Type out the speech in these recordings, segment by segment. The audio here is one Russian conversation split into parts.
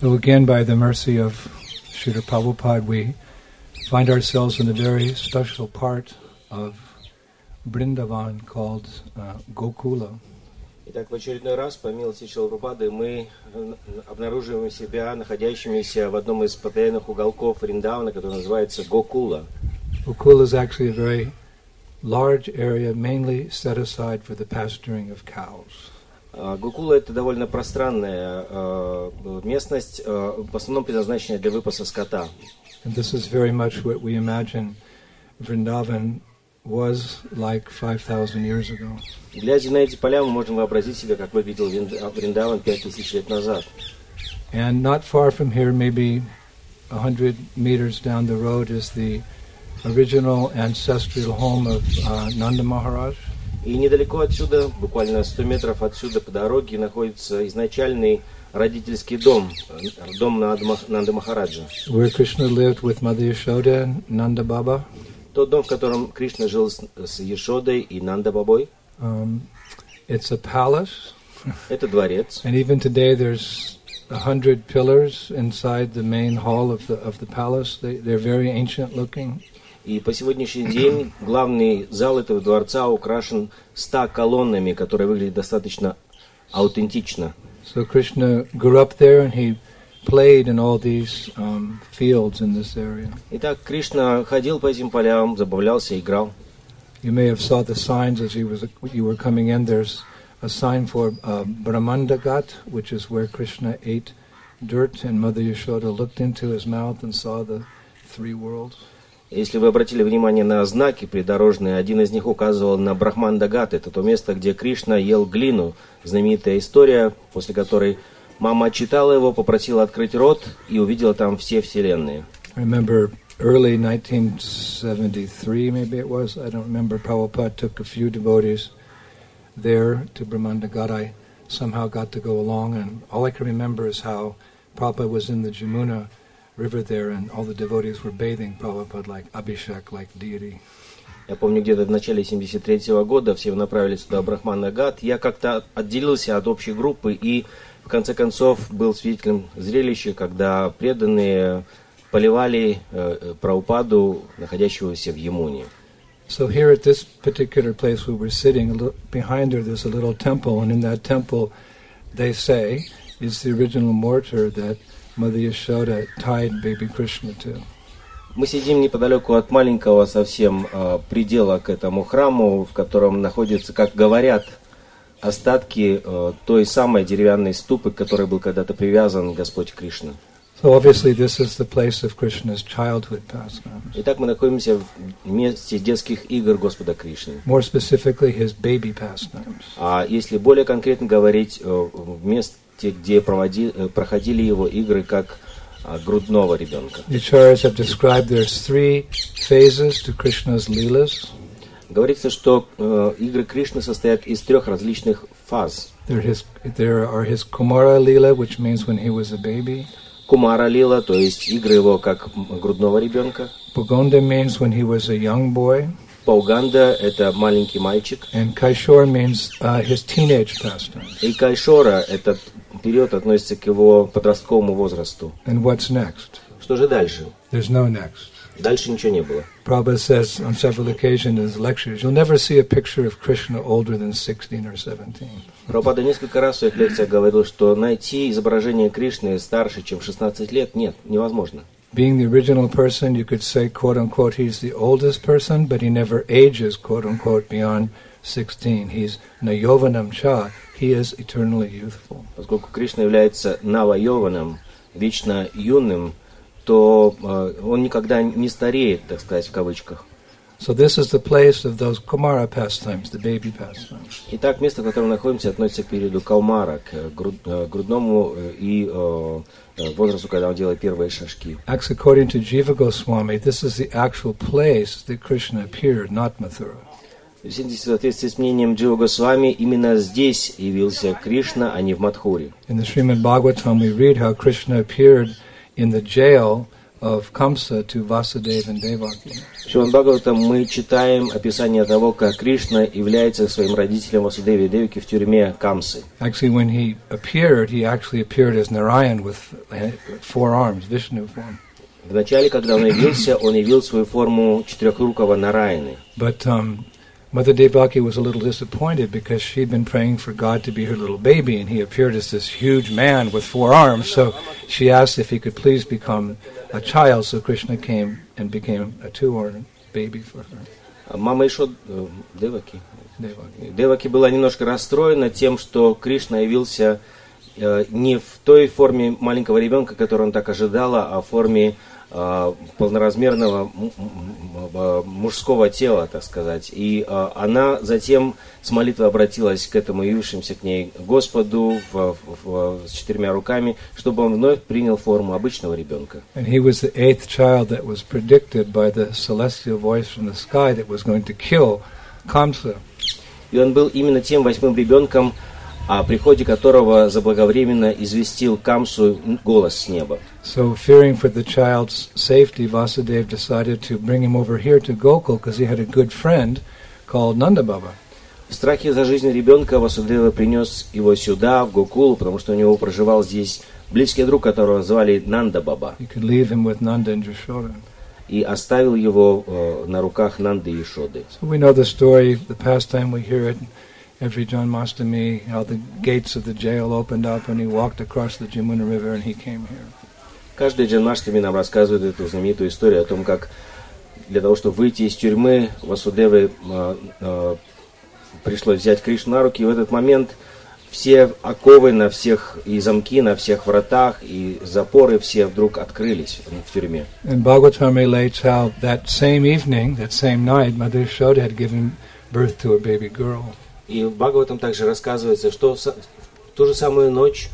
So again, by the mercy of Srila Prabhupada, we find ourselves in a very special part of Vrindavan called Gokula. Итак, в очередной раз, по милости Шрилы Прабхупады, мы обнаруживаем себя находящимися в одном из постоянных уголков Вриндавана, который называется Гокула. Gokula is actually a very large area, mainly set aside for the pasturing of cows. Гокула — это довольно пространная местность, в основном предназначенная для выпаса скота. And this is very much what we imagine Vrindavan was like 5,000 years ago. Глядя на эти поля, мы можем вообразить себе, как выглядел Вриндаван 5000 лет назад. And not far from here, maybe 100 meters down the road, is the original ancestral home of Nanda Maharaj. И недалеко отсюда, буквально 100 метров отсюда по дороге, находится изначальный родительский дом, дом Нанды Махараджа. Where Krishna lived with Mother Yashoda and Nanda Baba. Тот дом, в котором Кришна жил с Яшодой и Нанда Бабой. It's a palace. Это дворец. And even today there's 100 pillars inside the main hall of the palace. They're very ancient looking. И по сегодняшний день главный зал этого дворца украшен 100 колоннами, которые выглядят достаточно аутентично. So Krishna grew up there and he played in all these fields in this area. Итак, Кришна ходил по этим полям, забавлялся, играл. You may have saw the signs as you were coming in. There's a sign for Brahmanda Ghat, which is where Krishna ate dirt, and Mother Yashoda looked into his mouth and saw the three worlds. Если вы обратили внимание на знаки придорожные, один из них указывал на Брахманда-Гат. Это то место, где Кришна ел глину. Знаменитая история, после которой мама отчитала его, попросила открыть рот и увидела там все вселенные. I remember early 1973, maybe it was, I don't remember, Prabhupada took a few devotees there to Brahmanda Ghat. I somehow got to go along, and all I can remember is how Prabhupada was in the Jamuna river there, and all the devotees were bathing Prabhupada like Abhishek, like deity. Я помню, где-то в начале 73-го года все направились туда, Брахманда-Гат. Я как-то отделился от общей группы и, в конце концов, был свидетелем зрелища, когда преданные поливали Прабхупаду, находящегося в Ямуне. So here at this particular place where we're sitting, behind her there's a little temple, and in that temple, they say, is the original mortar that Mother Yashoda tied baby Krishna to. Мы сидим неподалеку от маленького совсем предела к этому храму, в котором находятся, как говорят, остатки той самой деревянной ступы, к которой был когда-то привязан Господь Кришна. So obviously this is the place of Krishna's childhood pastimes. Итак, мы находимся в месте детских игр Господа Кришны. More specifically, his baby pastimes. А если более конкретно говорить, в месте, где проходили его игры как грудного ребенка. The acharyas have described there's 3 phases to Krishna's leelas. Говорится, что игры Кришны состоят из 3 различных фаз. There are his Kumara Leela, which means when he was a baby. Кумара Лила, то есть игры его как грудного ребенка. Pagonda means when he was a young boy. Пауганда — это маленький мальчик. And Kaishor means his teenage pastimes. И Кайшора — этот период относится к его подростковому возрасту. And what's next? Что же дальше? There's no next. Дальше ничего не было. Prabhupada says on several occasions in his lectures, you'll never see a picture of Krishna older than 16 or 17. Прабхупада несколько раз в своих лекциях говорил, что найти изображение Кришны старше, чем 16 лет, нет, невозможно. Being the original person, you could say, quote-unquote, he's the oldest person, but he never ages, quote-unquote, beyond 16. He's Nayovanam Cha. He is eternally youthful. Поскольку Кришна является Навайованом, вечно юным, то он никогда не стареет, так сказать, в кавычках. So this is the place of those Kumara pastimes, the baby pastimes. Итак, место, в котором мы находимся, относится к периоду Каумара, к грудному и возрасту, когда он делает первые шажки. Actually, according to Jiva Goswami, this is the actual place that Krishna appeared, not Mathura. В соответствии с мнением Джива Госвами, именно здесь явился Кришна, а не в Мадхуре. In the Srimad Bhagavatam, we read how Krishna appeared in the jail of Kamsa to Vasudeva and Devaki. В Шримад Бхагаватам мы читаем описание того, как Кришна является своим родителем Васудеве и Деваки в тюрьме Камсы. Actually, when he actually appeared as Narayan with 4 arms, Vishnu form. Вначале, когда он явил свою форму четырехрукого Нараяны. But Mother Devaki was a little disappointed because she'd been praying for God to be her little baby, and he appeared as this huge man with 4 arms. So she asked if he could please become a child. So Krishna came and became a 2-armed baby for her. Мама Деваки была немножко расстроена тем, что Кришна явился не в той форме маленького ребенка, которую он так ожидала, а в форме полноразмерного мужского тела, так сказать. И она затем с молитвой обратилась к этому явившемуся к ней Господу с 4 руками, чтобы он вновь принял форму обычного ребенка. And he was the 8th child that was predicted by the celestial voice from the sky that was going to kill Kamsa. И он был именно тем 8-м ребенком, о приходе которого заблаговременно известил Камсу голос с неба. So, fearing for the child's safety, Vasudeva decided to bring him over here to Gokul because he had a good friend called Nanda Baba. В страхе за жизнь ребенка Васудева принес его сюда, в Гокулу, потому что у него проживал здесь близкий друг, которого звали Нанда Баба. He could leave him with Nanda and Yashoda. И оставил его на руках Нанды и Ешоды. So we know the story, the pastime, we hear it every Janmashtami, how the gates of the jail opened up and he walked across the Jamuna River and he came here. Каждый Джанмаштами нам рассказывает эту знаменитую историю о том, как для того, чтобы выйти из тюрьмы, Васудеве пришлось взять Кришну на руки, и в этот момент все оковы на всех, и замки на всех вратах, и запоры все вдруг открылись в тюрьме. And Bhagavatam relates how that same evening, that same night, Mother Yashoda had given birth to a baby girl. И в Бхагаватам также рассказывается, что в ту же самую ночь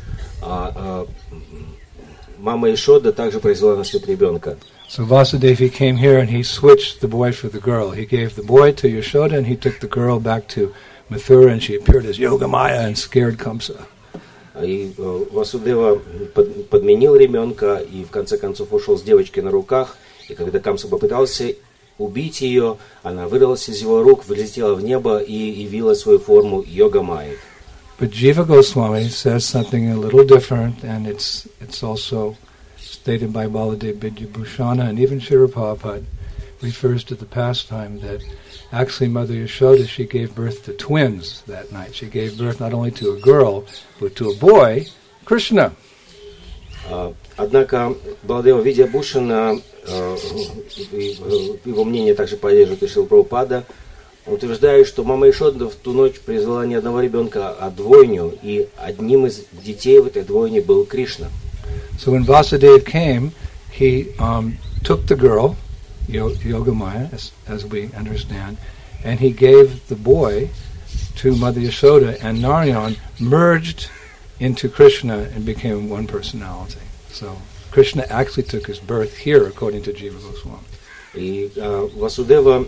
мама Ешода также произвела на свет ребенка. So Vasudeva came here and he switched the boy for the girl. He gave the boy to Yashoda and he took the girl back to Mathura and she appeared as Yogamaya and scared Kamsa. И Васудева подменил ребенка и в конце концов ушел с девочкой на руках. И когда Камса попытался убить ее, она вырвалась из его рук, взлетела в небо и явила свою форму Йога-майи. But Jiva Goswami says something a little different, and it's also stated by Baladev Vidyabhushana, and even Srila Prabhupada refers to the pastime that actually Mother Yashoda, she gave birth to twins that night. She gave birth not only to a girl, but to a boy, Krishna. Однако Баладева Видьябхушана, его мнение также поддерживает и Шрила Прабхупада, утверждает, что мама Ешода в ту ночь произвела не одного ребенка, а двойню, и одним из детей в этой двойне был Кришна. So when Vasudeva came, he took the girl, Yogamaya, as we understand, and he gave the boy to Mother Yashoda, and Narayan merged into Krishna and became one personality. So Krishna actually took his birth here, according to Jiva Goswami. И Васудева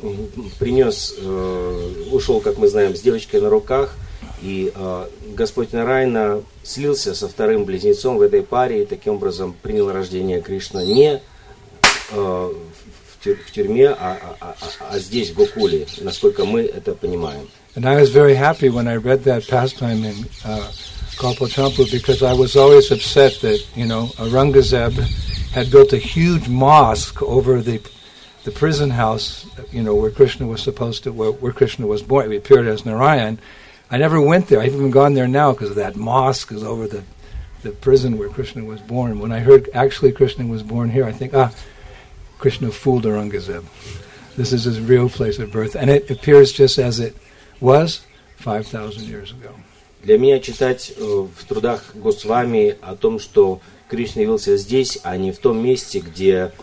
ушел, как мы знаем, с девочкой на руках, и Господь Нараяна слился со вторым близнецом в этой паре, и таким образом принял рождение Кришна не в тюрьме, а здесь, в Гокуле, насколько мы это понимаем. And I was very happy when I read that pastime in Kalpachampu, because I was always upset that, Aurangzeb had built a huge mosque over the prison house, where Krishna was where Krishna was born. He appeared as Narayan. I never went there. I've even gone there now because that mosque is over the prison where Krishna was born. When I heard actually Krishna was born here, I think, Krishna fooled Aurangzeb. This is his real place of birth. And it appears just as it was 5,000 years ago. Для меня читать в трудах Госвами о том, что Кришна явился здесь, а не в том месте, где,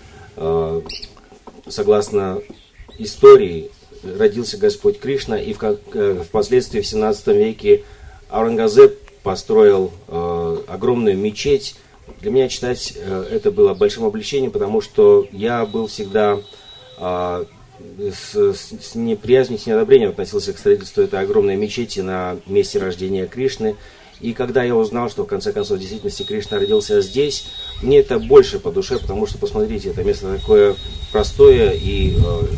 согласно истории, родился Господь Кришна, и впоследствии в 17 веке Аурангзеб построил огромную мечеть. Для меня читать это было большим облегчением, потому что я был всегда с неприязнью, с неодобрением относился к строительству этой огромной мечети на месте рождения Кришны. И когда я узнал, что в конце концов в действительности Кришна родился здесь, мне это больше по душе, потому что, посмотрите, это место такое простое и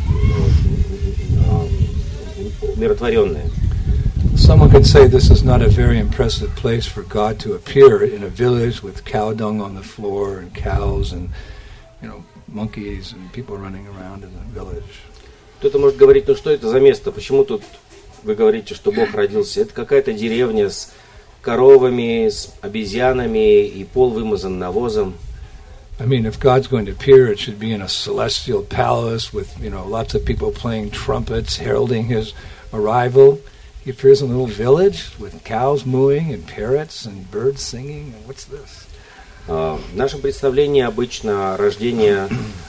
умиротворенное. Someone could say this is not a very impressive place for God to appear in a village with cow dung on the floor and cows and, monkeys and people running around in the village. Кто-то может говорить, ну что это за место? Почему тут вы говорите, что Бог родился? Это какая-то деревня с коровами, с обезьянами и пол вымазан навозом. I mean, if God's going to appear, it should be in a celestial palace with, lots of people playing trumpets, heralding his arrival. He appears in a little village with cows mooing and parrots and birds singing. And what's this? В нашем представлении обычно рождение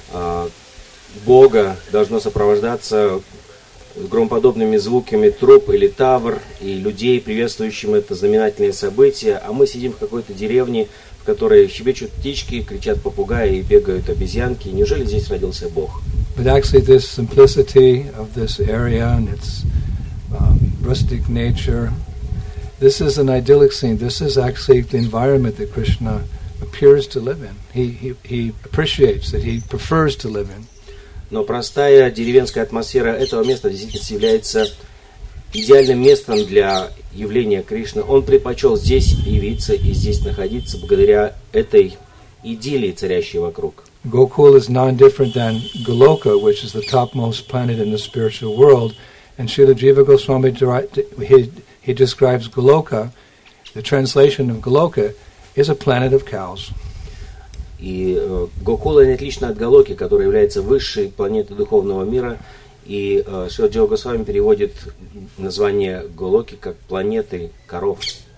Бога должно сопровождаться громоподобными звуками труб или тавр и людей, приветствующим это знаменательное событие, а мы сидим в какой-то деревне, в которой щебечут птички, кричат попугаи и бегают обезьянки. Неужели здесь родился Бог? But actually this simplicity of this area and its rustic nature, this is an idyllic scene. This is actually the environment that Krishna appears to live in. He appreciates that, he prefers to live in. Но простая деревенская атмосфера этого места действительно является идеальным местом для явления Кришны. Он предпочел здесь явиться и здесь находиться благодаря этой идиллии, царящей вокруг. Gokul is non-different than Goloka, which is the topmost planet in the spiritual world. And Srila Jiva Goswami, he describes Goloka, the translation of Goloka, is a planet of cows. И Гокула не отлично от Галоки, которая является высшей планетой духовного мира. И Шрила Джива Госвами переводит название Голоки как планеты коров.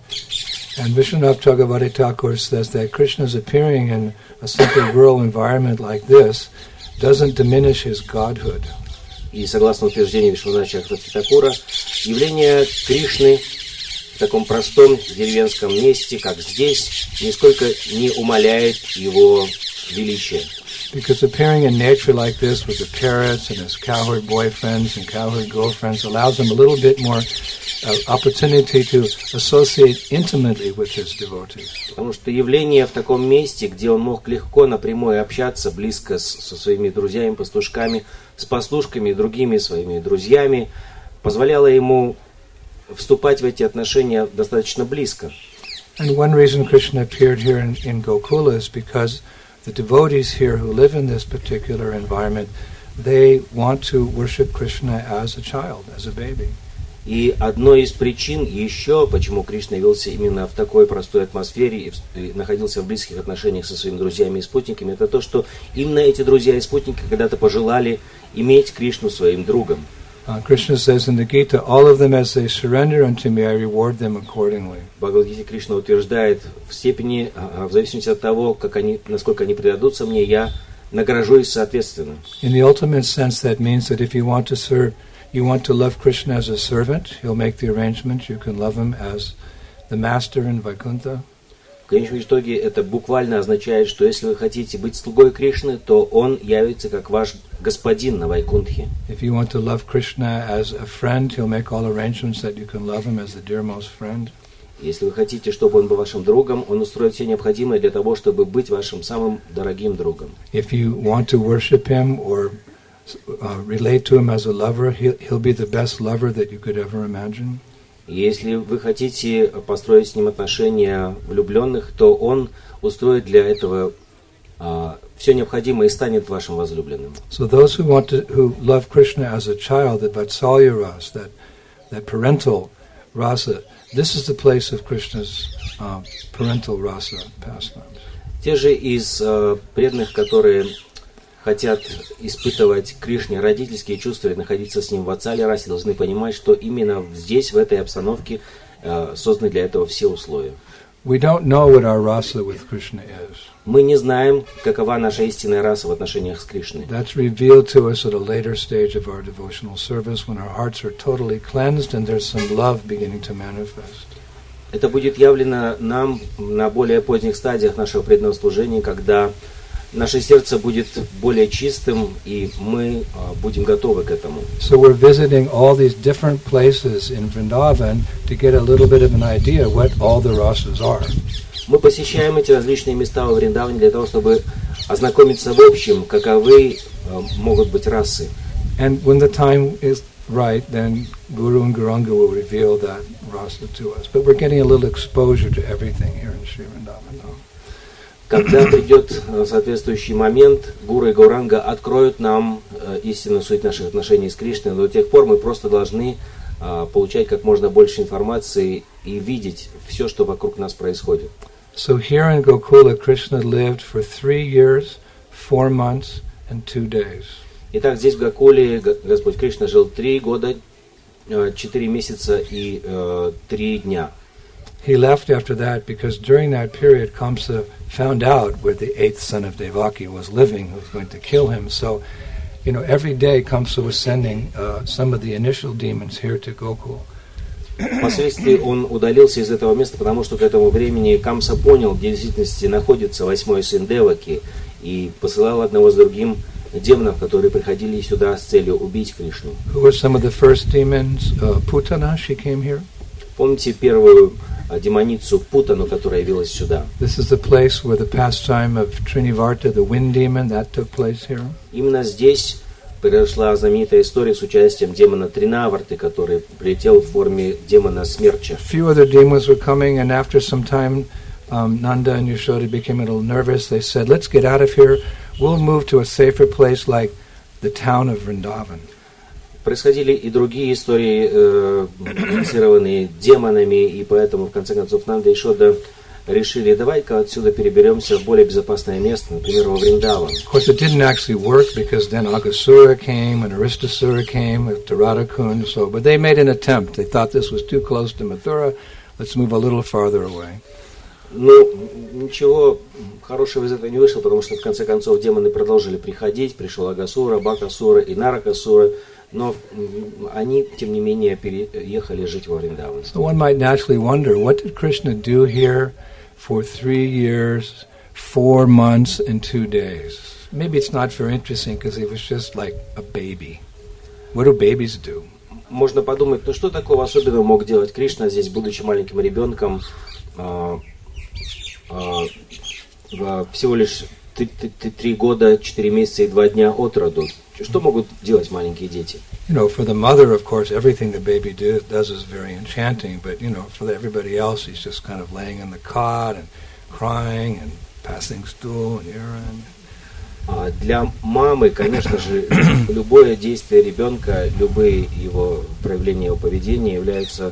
And Vishwanath Chakravarti Thakur says that Krishna's appearing in a simple rural environment like this doesn't diminish his godhood. И согласно утверждению Вишваната Чакраварти Thakura, явление Кришны в таком простом деревенском месте, как здесь, нисколько не умаляет его величия. Because appearing in nature like this with the parrots and his cowherd boyfriends and cowherd girlfriends allows him a little bit more opportunity to associate intimately with his devotees. Потому что явление в таком месте, где он мог легко напрямую общаться близко со своими друзьями, пастушками, с пастушками и другими своими друзьями, позволяло ему вступать в эти отношения достаточно близко. And one reason Krishna appeared here in Gokula is because the devotees here who live in this particular environment, they want to worship Krishna as a child, as a baby. И одной из причин еще, почему Кришна явился именно в такой простой атмосфере и находился в близких отношениях со своими друзьями и спутниками, это то, что именно эти друзья и спутники когда-то пожелали иметь Кришну своим другом. Krishna says in the Gita, all of them as they surrender unto me, I reward them accordingly. В Бхагавад-гите Кришна утверждает, в степени, в зависимости от того, насколько они предадутся мне, я награжу их соответственно. In the ultimate sense, that means that if you want to serve, you want to love Krishna as a servant, he'll make the arrangements. You can love him as the master in Vaikuntha. В конечном итоге это буквально означает, что если вы хотите быть слугой Кришны, то он явится как ваш господин на Вайкунтхе. If you want to love Krishna as a friend, he'll make all arrangements that you can love him as the dearmost friend. Если вы хотите, чтобы он был вашим другом, он устроит все необходимое для того, чтобы быть вашим самым дорогим другом. If you want to worship him or relate to him as a lover, he'll be the best lover that you could ever imagine. Если вы хотите построить с ним отношения влюбленных, то он устроит для этого все необходимое и станет вашим возлюбленным. So those who love Krishna as a child, that Vatsalya rasa, that parental rasa, this is the place of Krishna's parental rasa pastimes. Те же из преданных, которые хотят испытывать Кришне родительские чувства и находиться с ним в ватсале расе, должны понимать, что именно здесь, в этой обстановке, созданы для этого все условия. We don't know what our rasa with Krishna is. Мы не знаем, какова наша истинная раса в отношениях с Кришной. That's revealed to us at a later stage of our devotional service, when our hearts are totally cleansed and there's some love beginning to manifest. Это будет явлено нам на более поздних стадиях нашего преданного служения, когда наше сердце будет более чистым, и мы будем готовы к этому. So we're visiting all these different places in Vrindavan to get a little bit of an idea what all the rasas are. Мы посещаем эти различные места во Вриндаване для того, чтобы ознакомиться в общем, каковы могут быть расы. And when the time is right, then Guru and Gauranga will reveal that rasa to us. But we're getting a little exposure to everything here in Sri Vrindavan now. Когда придет соответствующий момент, Гуру и Гауранга откроют нам истинную суть наших отношений с Кришной, но до тех пор мы просто должны получать как можно больше информации и видеть все, что вокруг нас происходит. So here in Gokula, Krishna lived for 3 years, 4 months, and 2 days. Итак, здесь в Гокуле Господь Кришна жил 3 года, 4 месяца и 3 дня. He left after that because during that period Kamsa found out where the 8th son of Devaki was living, who was going to kill him. So, every day Kamsa was sending some of the initial demons here to Gokul. Впоследствии он удалился из этого места, потому что к этому времени Камса понял, где в действительности находится 8-й сын Деваки, и посылал одного с другим демонов, которые приходили сюда с целью убить Кришну. Who were some of the first demons? Putana, she came here. Помните первую демоницу Путану, которая явилась сюда? This is the place where the pastime of Trinivarta, the wind demon, that took place here. Именно здесь произошла знаменитая история с участием демона Тринаварты, который прилетел в форме демона Смерча. A few other demons were coming, and after some time, Nanda and Yashoda became a little nervous. They said, "Let's get out of here. We'll move to a safer place like the town of Vrindavan." Происходили и другие истории, инициированные демонами, и поэтому, в конце концов, Нанда и Йашода решили, давай-ка отсюда переберемся в более безопасное место, например, во Вриндаван. Of course, it didn't actually work because then Aghasura came and Aristasura came to Radhakund. So, but they made an attempt. They thought this was too close to Mathura. Let's move a little farther away. Ну, ничего хорошего из этого не вышло, потому что, в конце концов, демоны продолжили приходить. Пришел Агасура, Бакасура и Наракасура. Но они, тем не менее, переехали жить во Вриндаван. So one might naturally wonder, what did Krishna do here for 3 years, 4 months, and 2 days? Maybe it's not very interesting because he was just like a baby. What do babies do? Можно подумать, ну что такого особенного мог делать Кришна здесь, будучи маленьким ребенком, всего лишь 3 года, 4 месяца и 2 дня от роду. Что могут делать маленькие дети? For the mother, of course, everything the baby does is very enchanting, but, for everybody else, he's just kind of laying in the cot and crying and passing stool and urine. Для мамы, конечно же, любое действие ребенка, любые его проявления его поведения являются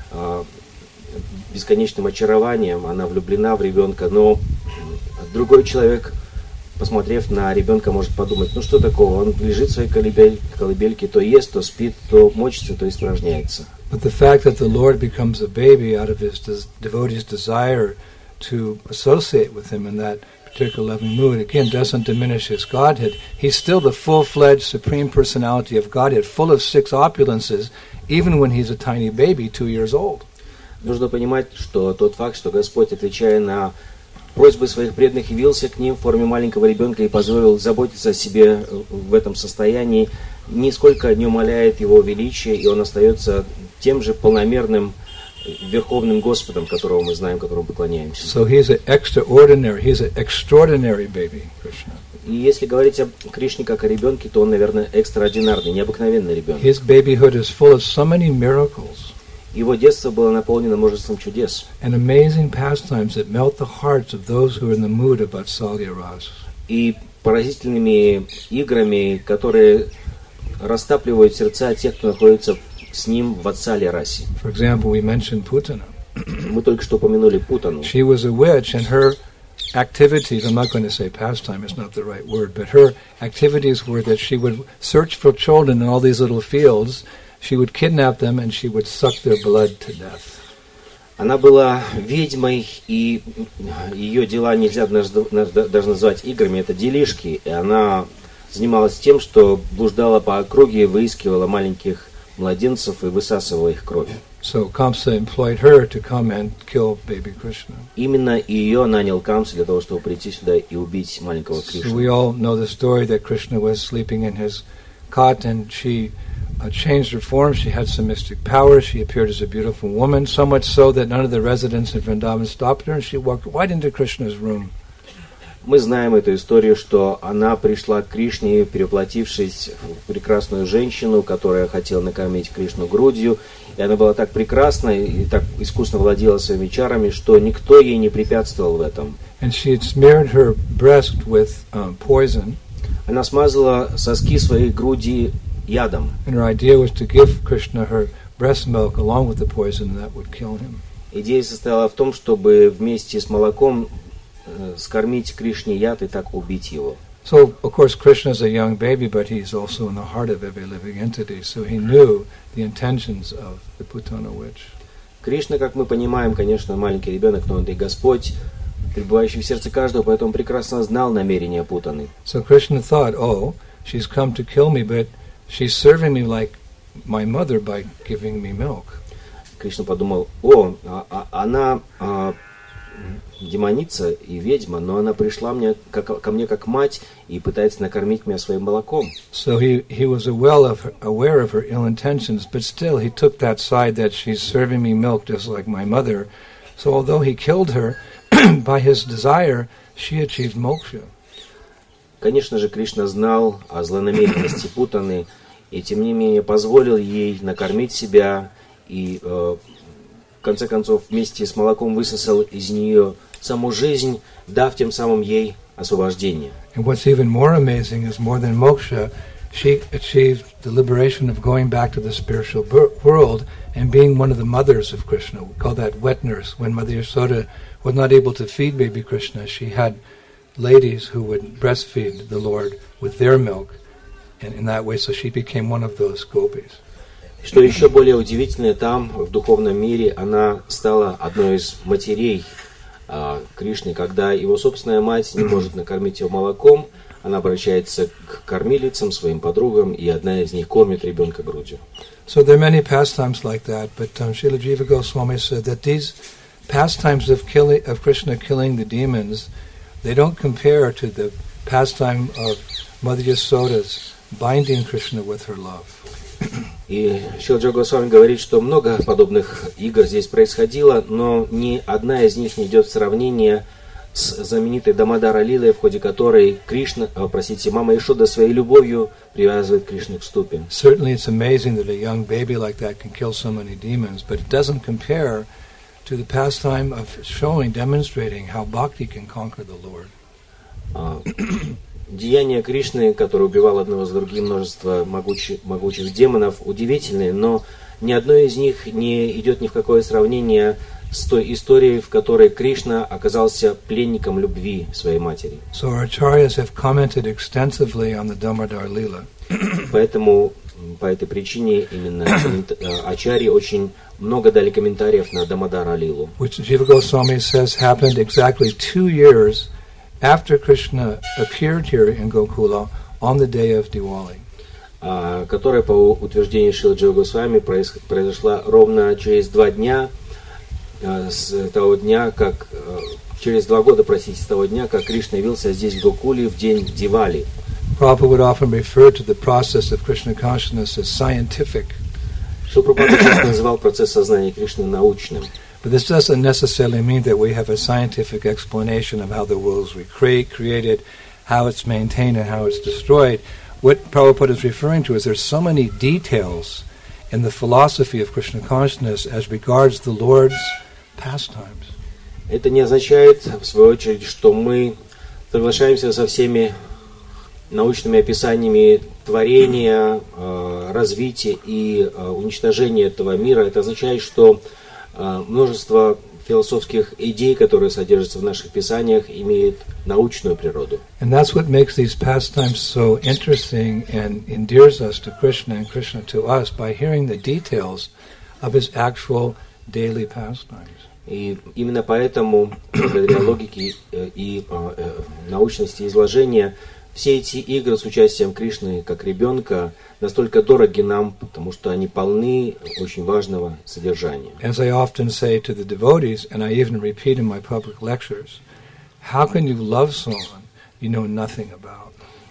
бесконечным очарованием. Она влюблена в ребенка, но другой человек, посмотрев на ребенка, может подумать, ну что такого, он лежит в своей колыбельке, то ест, то спит, то мочится, то испражняется. But the fact that the Lord becomes a baby out of his devotee's desire to associate with him in that particular loving mood, again, doesn't diminish his Godhead. He's still the full-fledged Supreme Personality of Godhead, full of 6 opulences, even when he's a tiny baby, 2 years old. Нужно понимать, что тот факт, что Господь, отвечая на просьбы своих преданных, явился к ним в форме маленького ребенка и позволил заботиться о себе в этом состоянии, нисколько не умаляет его величия, и он остается тем же полномерным Верховным Господом, которого мы знаем, которому поклоняемся. So he's an extraordinary baby, Krishna. И если говорить о Кришне как о ребенке, то он, наверное, экстраординарный, необыкновенный ребенок. His babyhood is full of so many miracles. Его детство было наполнено множеством чудес. And amazing pastimes that melt the hearts of those who are in the mood of Vatsalya Rasa. И поразительными играми, которые растапливают сердца тех, кто находится с ним в Ватсалья расе. For example, we mentioned Putana. Мы только что упомянули Путану. She was a witch, and her activities, I'm not going to say pastime, it's not the right word, but her activities were that she would search for children in all these little fields. She would kidnap them and she would suck their blood to death. Она была ведьмой, и ее дела нельзя даже назвать играми, это делишки. И она занималась тем, что блуждала по округе, выискивала маленьких младенцев и высасывала их кровь. So Kamsa employed her to come and kill baby Krishna. Именно ее нанял Камса для того, чтобы прийти сюда и убить маленького Кришну. So we all know the story that Krishna was sleeping in his cot and she changed her form. She had some mystic powers. She appeared as a beautiful woman, so much so that none of the residents in Vrindavan stopped her, and she walked right into Krishna's room. Мы знаем эту историю, что она пришла к Кришне, переплотившись в прекрасную женщину, которая хотела накормить Кришну грудью. И она была так прекрасна и так искусно владела своими чарами, что никто ей не препятствовал в этом. And she had smeared her breast with poison. Она смазала соски своей груди ядом. And her idea was to give Krishna her breast milk along with the poison, and that would kill him. Идея состояла в том, чтобы вместе с молоком скормить Кришне яд и так убить его. So, of course, Krishna is a young baby, but he's also in the heart of every living entity. So he knew the intentions of the Putana witch. Кришна, как мы понимаем, конечно, маленький ребенок, но он и Господь, пребывающий в сердце каждого, поэтому прекрасно знал намерения Путаны. So Krishna thought, oh, she's come to kill me, but she's serving me like my mother by giving me milk. Кришна подумал, она демоница и ведьма, но она пришла ко мне как мать и пытается накормить меня своим молоком. So he was aware of her ill intentions, but still he took that side that she's serving me milk just like my mother. So although he killed her, by his desire, she achieved moksha. Конечно же, Кришна знал о злонамеренности Путаны, и тем не менее позволил ей накормить себя и в конце концов вместе с молоком высосал из нее саму жизнь, дав тем самым ей освобождение. And what's even more amazing is more than moksha, she achieved the liberation of going back to the spiritual world and being one of the mothers of Krishna. We call that wet nurse. When Mother Yasoda was not able to feed baby Krishna, she had ladies who would breastfeed the Lord with their milk, and in that way, so she became one of those gopis. Что еще более удивительное, там, в духовном мире, она стала одной из матерей Кришны. Когда его собственная мать не может накормить его молоком, она обращается к кормилицам, своим подругам, и одна из них кормит ребенка грудью. So there are many pastimes like that, but Srila Jiva Goswami said that these pastimes of Krishna killing the demons, they don't compare to the pastime of Mother Yasoda's binding Krishna with her love. И Шрила Джива Госвами говорит, что много подобных игр здесь происходило, но ни одна из них не идет в сравнение с знаменитой Дамодара Лилой, в ходе которой Мама Яшода своей любовью привязывает Кришну к ступе. Certainly it's amazing that a young baby like that can kill so many demons, but it doesn't compare to the pastime of demonstrating how bhakti can conquer the Lord. Деяния Кришны, который убивал одного за другим множество могучих демонов, удивительные, но ни одно из них не идет ни в какое сравнение с той историей, в которой Кришна оказался пленником любви своей матери. So our acharyas have commented extensively on the Damodar Lila. Поэтому по этой причине именно ачарьи очень много дали комментариев на Дамодара Лилу. Which Jiva Goswami says happened exactly 2 years after Krishna appeared here in Gokula on the day of Diwali. Которая, по утверждению Шрилы Джива Госвами, произошла ровно через 2 дня, с того дня, как через 2 года, простите, с того дня, как Кришна явился здесь в Гокуле в день Дивали. Prabhupada would often refer to the process of Krishna consciousness as scientific. Шрила Прабхупада часто называл процесс сознания Кришны научным. But this doesn't necessarily mean that we have a scientific explanation of how the world was created, how it's maintained, and how it's destroyed. What Prabhupada is referring to is there's so many details in the philosophy of Krishna consciousness as regards the Lord's pastimes. Это не означает, в свою очередь, что мы соглашаемся со всеми научными описаниями творения, развития и уничтожения этого мира. Это означает, что множество философских идей, которые содержатся в наших писаниях, имеют научную природу. And that's what makes these pastimes so interesting and endears us to Krishna and Krishna to us by hearing the details of his actual daily pastimes. И именно поэтому, благодаря логике и научности изложения, все эти игры с участием Кришны как ребенка настолько дороги нам, потому что они полны очень важного содержания. As I often say to the devotees, and I even repeat in my public lectures, how can you love someone you know nothing about?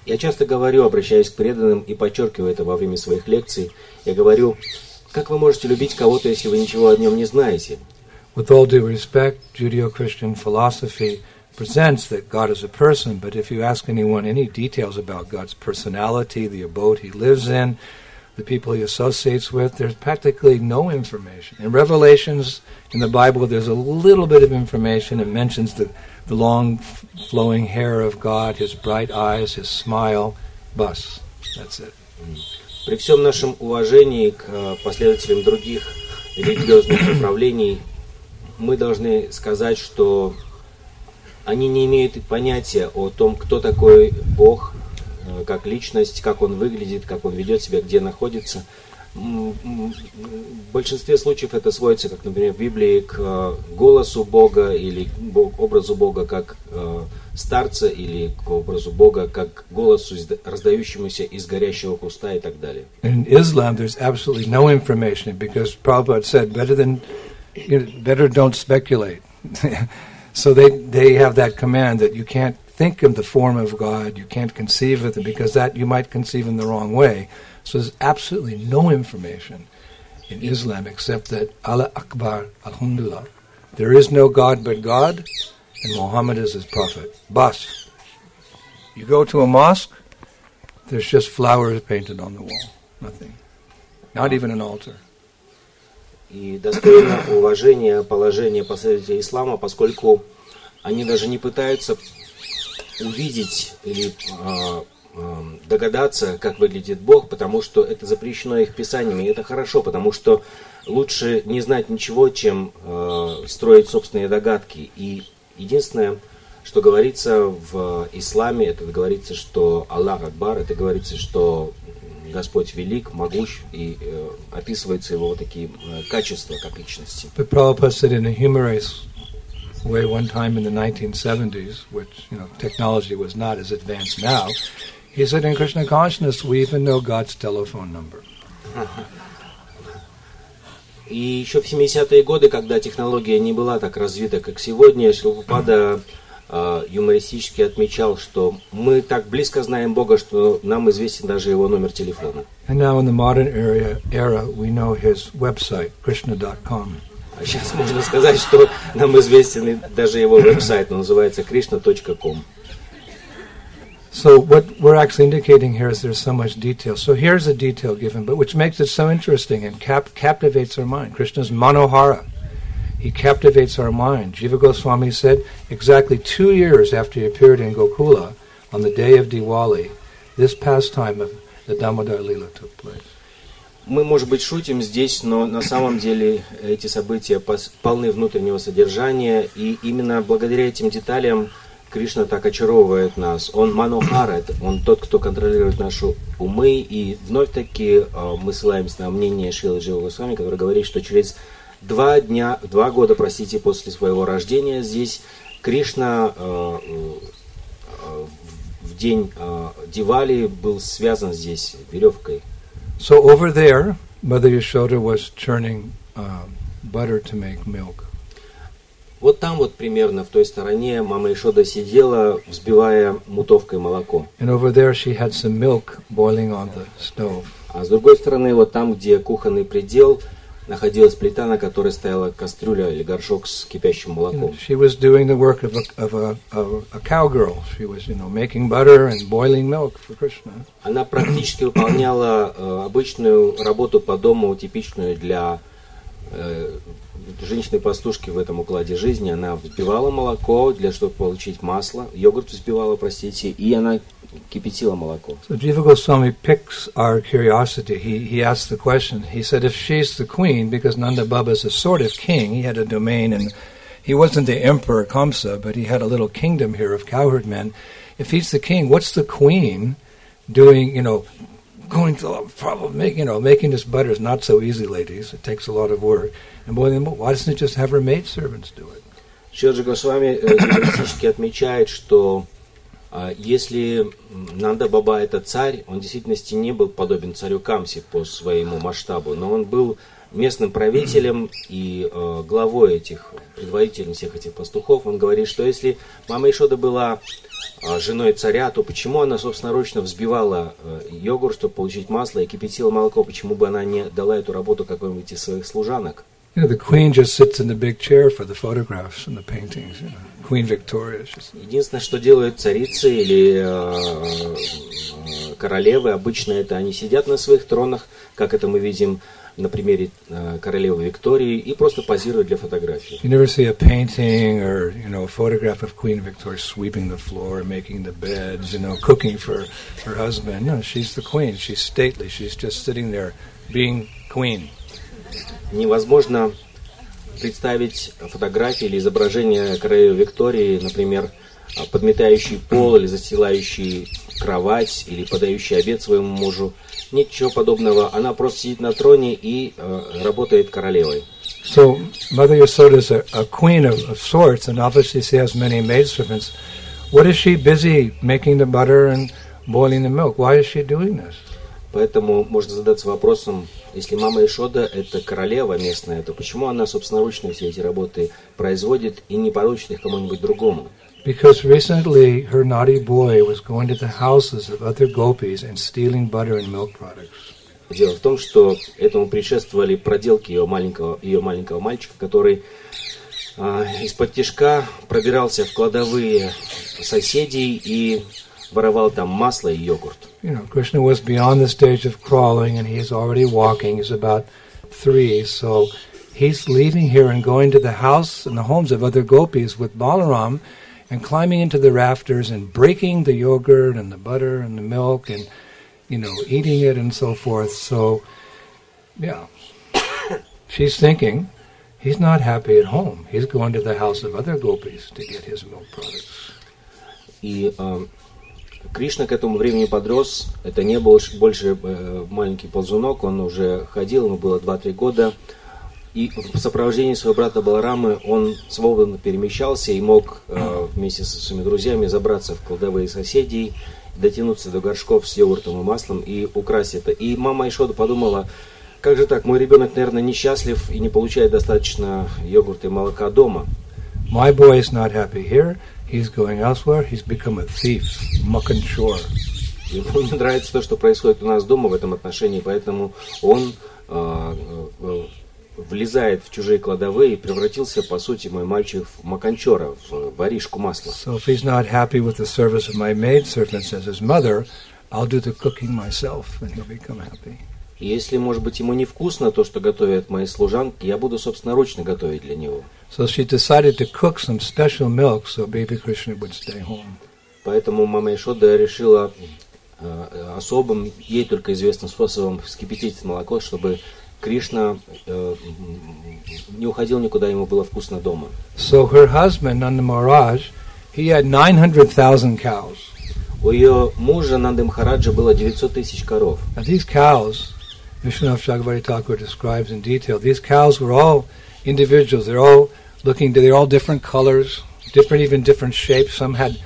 Я часто говорю, обращаясь к преданным и подчеркиваю это во время своих лекций, я говорю, как вы можете любить кого-то, если вы ничего о нем не знаете? With all due respect, Judeo-Christian philosophy presents that God is a person, but if you ask anyone any details about God's personality, the abode he lives in, the people he associates with, there's practically no information. In Revelations, in the Bible, there's a little bit of information. It mentions the long flowing hair of God, his bright eyes, his smile. Bus. That's it. При всем нашем уважении к последователям других религиозных направлений, мы должны сказать, что они не имеют понятия о том, кто такой Бог, как личность, как он выглядит, как он ведет себя, где находится. В большинстве случаев это сводится, как, например, в Библии, к голосу Бога или к образу Бога как старца или к образу Бога как к голосу, раздающемуся из горящего куста и так далее. In Islam, there's absolutely no information because Prabhupada said, better don't speculate. So they have that command that you can't think of the form of God, you can't conceive of it, because that you might conceive in the wrong way. So there's absolutely no information in Islam except that Allah Akbar, Alhamdulillah. There is no God but God, and Muhammad is his prophet. Bas. You go to a mosque, there's just flowers painted on the wall. Nothing. Not even an altar. И достойно уважения положение последователей ислама, поскольку они даже не пытаются увидеть или догадаться, как выглядит Бог, потому что это запрещено их писаниями. И это хорошо, потому что лучше не знать ничего, чем строить собственные догадки. И единственное, что говорится в исламе, это говорится, что Аллах Акбар, это говорится, что Господь велик, могущ, и описываются его вот такие качества как личности. But Prabhupada said in a humorous way one time in the 1970s, which, technology was not as advanced now, he said, in Krishna consciousness, we even know God's telephone number. И еще в 70-е годы, когда технология не была так развита, как сегодня, Шрила Прабхупада юмористически отмечал, что мы так близко знаем Бога, что нам известен даже его номер телефона. And now in the modern era, we know his website, krishna.com. А сейчас можно сказать, что нам известен даже его веб-сайт, он называется krishna.com. So what we're actually indicating here is there's so much detail. So here's a detail given, but which makes it so interesting and captivates our mind. Krishna's Manohara. He captivates our mind. Jiva Goswami said, exactly 2 years after he appeared in Gokula, on the day of Diwali, this pastime of the Damodar Lila took place. Мы, может быть, шутим здесь, но на самом деле эти события полны внутреннего содержания, и именно благодаря этим деталям Кришна так очаровывает нас. Он Манохара, он тот, кто контролирует наши умы, и вновь-таки мы ссылаемся на мнение Шрилы Джива Госвами, который говорит, что через 2 года, после своего рождения здесь Кришна в день Дивали был связан здесь веревкой. So over there, Mother Yashoda was churning butter to make milk. Вот там вот примерно в той стороне мама Ишода сидела, взбивая мутовкой молоко. And over there she had some milk boiling on the stove. А с другой стороны, вот там, где кухонный предел, находилась плита, на которой стояла кастрюля или горшок с кипящим молоком. She was doing the work of a cowgirl. She was, making butter and boiling milk for Krishna. Она практически выполняла обычную работу по дому, типичную для женщины-пастушки в этом укладе жизни. Она взбивала молоко, чтобы получить масло, йогурт взбивала, и она кипятила молоко. So Jiva Goswami picks our curiosity. He asked the question. He said, if she's the queen, because Nanda Baba is a sort of king, he had a domain, and he wasn't the emperor Kamsa, but he had a little kingdom here of cowherd men. If he's the king, what's the queen doing, going to probably making this butter is not so easy, ladies. It takes a lot of work. And boy, why doesn't it just have her maidservants do it? Шриджи Госвами юмористически отмечает, что если Нанда Баба это царь, он в действительности не был подобен царю Камсе по своему масштабу, но он был местным правителем и главой этих, предводителем всех этих пастухов, он говорит, что если мама Ишода была женой царя, то почему она собственноручно взбивала йогурт, чтобы получить масло, и кипятила молоко, почему бы она не дала эту работу какой-нибудь из своих служанок? You know, the queen just sits in the big chair for the photographs and the paintings. You know, Queen Victoria. Единственное, что делают царицы или королевы, обычно это они сидят на своих тронах, как это мы видим на примере королевы Виктории, и просто позируют для фотографий. You never see a painting or, you know, a photograph of Queen Victoria sweeping the floor, making the beds, you know, cooking for her husband. No, she's the queen. She's stately. She's just sitting there being queen. Невозможно представить фотографии или изображение королевы Виктории, например, подметающей пол или застилающей кровать или подающей обед своему мужу. Ничего подобного. Она просто сидит на троне и работает королевой. So Mother Yasoda is a queen of sorts, and obviously she has many maidservants. What is she busy making the butter and boiling the milk? Why is she doing this? Поэтому можно задаться вопросом, если мама Ишода это королева местная, то почему она собственноручно все эти работы производит и не поручит их кому-нибудь другому? Because recently her naughty boy was going to the houses of other gopis and stealing butter and milk products. Дело в том, что этому предшествовали проделки ее маленького мальчика, который из-под тишка пробирался в кладовые соседей и воровал там масло и йогурт. You know, Krishna was beyond the stage of crawling, and he's already walking. He's about 3, so he's leaving here and going to the house and the homes of other gopis with Balaram, and climbing into the rafters and breaking the yogurt and the butter and the milk, and you know, eating it and so forth. So, yeah, she's thinking he's not happy at home. He's going to the house of other gopis to get his milk products. И Кришна к этому времени подрос, это не был больше маленький ползунок, он уже ходил, ему было 2-3 года, и в сопровождении своего брата Баларамы он свободно перемещался и мог вместе со своими друзьями забраться в кладовые соседей, дотянуться до горшков с йогуртом и маслом и украсть это. И мама Ишода подумала, как же так, мой ребенок, наверное, несчастлив и не получает достаточно йогурта и молока дома. My boy is not happy here. He's going elsewhere. He's become a thief, Makanchor. Ему не нравится то, что происходит у нас дома в этом отношении, поэтому он влезает в чужие кладовые и превратился, по сути, мой мальчик в Маканчора, в воришку масла. So if he's not happy with the service of my maidservants as his mother, I'll do the cooking myself, and he'll become happy. И если, может быть, ему невкусно то, что готовят мои служанки, я буду собственноручно готовить для него. So she decided to cook some special milk so baby Krishna would stay home. Поэтому мама Ишода решила особым, ей только известным способом вскипятить молоко, чтобы Кришна не уходил никуда, ему было вкусно дома. So her husband, Nanda Maharaj, he had 900,000 cows. У ее мужа Нанды Махараджа было 900 тысяч коров. Now these cows, Vishwanath Chakravarti Thakur describes in detail, these cows were all individuals. They're all different colors, different shapes. Some had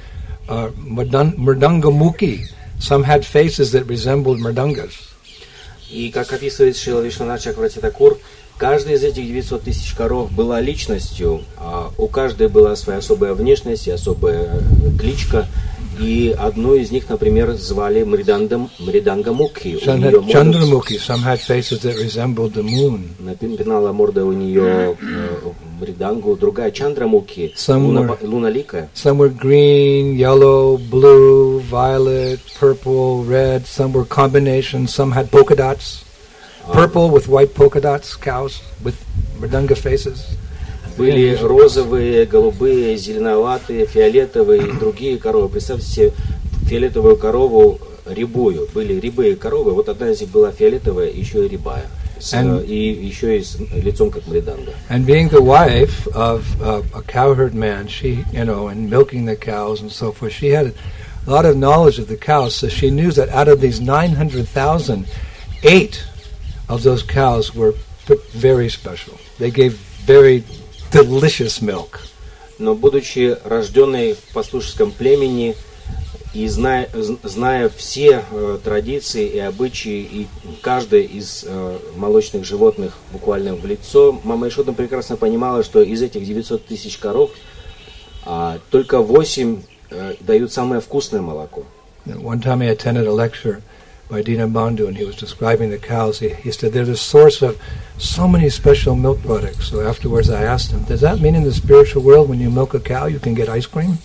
mridanga-mukhi. Some had faces that resembled mridangas. И как описывает Шрила Вишванат Чакраварти Такур, каждая из этих 900 тысяч коров была личностью, у каждой была своя особая внешность и особая кличка. И одну из них, например, звали Мриданга-мукхи. Chandramukhi. Some had faces that resembled the moon. Напоминала морда у нее Мридангу, другая Чандрамукхи, луналикая. Some were green, yellow, blue, violet, purple, red. Some were combinations. Some had polka dots. Purple with white polka dots, cows with Mridanga faces. Были розовые, голубые, зеленоватые, фиолетовые и другие коровы. Представьте себе фиолетовую корову рябую. Были рябые коровы, вот одна из них была фиолетовая, еще и рябая. И еще и с лицом как мриданга. And being the wife of a cowherd man, she, you know, and milking the cows and so forth, she had a lot of knowledge of the cows, so she knew that out of these 900,000, 8 of those cows were very special. They gave very delicious milk. Но будучи рожденной в пастушеском племени, И зная все традиции и обычаи, и каждое из молочных животных буквально в лицо, мама Ешода прекрасно понимала, что из этих 900 тысяч коров только 8 дают самое вкусное молоко. One time I attended a lecture by Dina Bandhu, and he was describing the cows. He said there's a source of so many special milk products. So afterwards I asked him, does that mean in the spiritual world when you milk a cow you can get ice cream?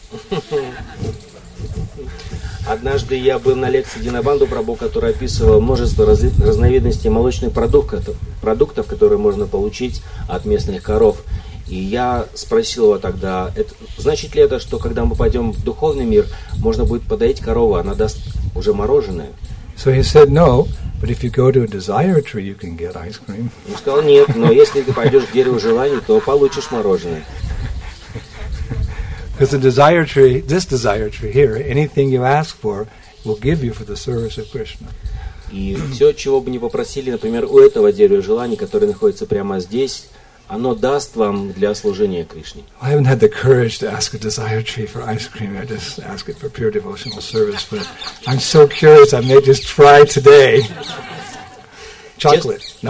Однажды я был на лекции Дина Банду Прабху, который описывал множество разновидностей молочных продуктов, которые можно получить от местных коров. И я спросил его тогда, значит ли это, что когда мы пойдем в духовный мир, можно будет подоить корову, она даст уже мороженое? So he said no, but if you go to a desire tree, you can get ice cream. Он сказал, нет, но если ты пойдешь к дереву желаний, то получишь мороженое. Because the desire tree, this desire tree here, anything you ask for, will give you for the service of Krishna. И все, чего бы ни попросили, например, у этого дерева желаний, которое находится прямо здесь, оно даст вам для служения Кришне. I haven't had the courage to ask a desire tree for ice cream. I just ask it for pure devotional service. But I'm so curious, I may just try today. Chocolate? No.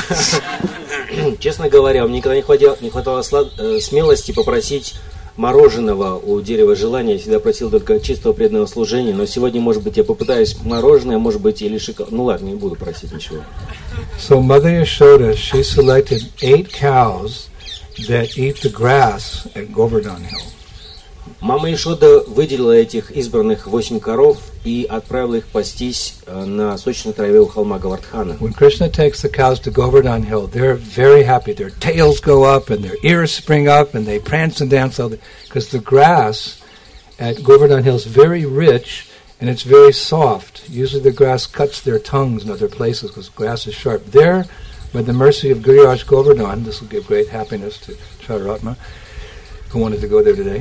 Честно говоря, мне никогда не хватало смелости попросить мороженого у дерева желания. Я всегда просил только чистого преданного служения. Но сегодня, может быть, я попытаюсь мороженое, может быть, или шоколад. Ну ладно, не буду просить ничего. So Mother Yashoda, she selected 8 cows that eat the grass at Govardhan Hill. Мама Ешода выделила этих избранных 8 коров и отправила их пастись на сочной траве у холма Говардхана. When Krishna takes the cows to Govardhan Hill, they're very happy. Their tails go up and their ears spring up and they prance and dance because the grass at Govardhan Hill is very rich and it's very soft. Usually the grass cuts their tongues in other places because grass is sharp. There, by the mercy of Giriraj Govardhan, this will give great happiness to Charuratma, who wanted to go there today.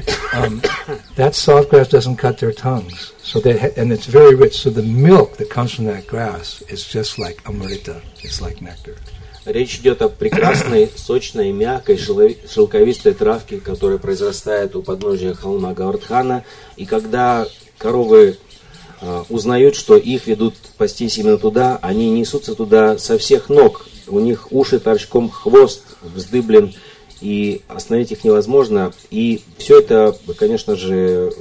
That soft grass doesn't cut their tongues, and it's very rich. So the milk that comes from that grass is just like amrita. It's like nectar. Речь идет о прекрасной, сочной, мягкой, шелковистой травке, которая произрастает у подножия холма Говардхана. И когда коровы узнают, что их ведут пастись именно туда, они несутся туда со всех ног. У них уши торчком, хвост вздыблен, и остановить их невозможно. И все это, конечно же,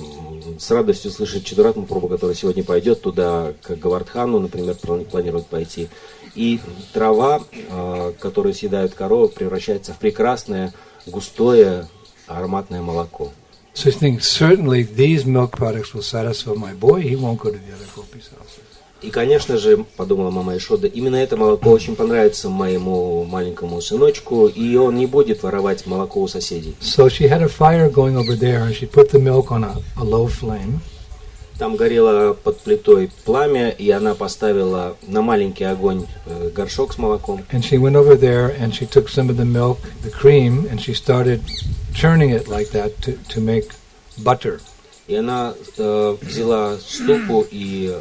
с радостью слышит Читаратма Прабху, который сегодня пойдет туда, к Говардхану, например, планирует пойти. И трава, которую съедают коровы, превращается в прекрасное, густое, ароматное молоко. So I think certainly these milk products will satisfy my boy. He won't go to the other gopis' houses. И, конечно же, подумала мама Ешода, именно это молоко очень понравится моему маленькому сыночку, и он не будет воровать молоко у соседей. So she had a fire going over there, and she put the milk on a low flame. Там горело под плитой пламя, и она поставила на маленький огонь горшок с молоком. And she went over there, and she took some of the milk, the cream, and she started churning it like that to make butter. И она взяла ступу и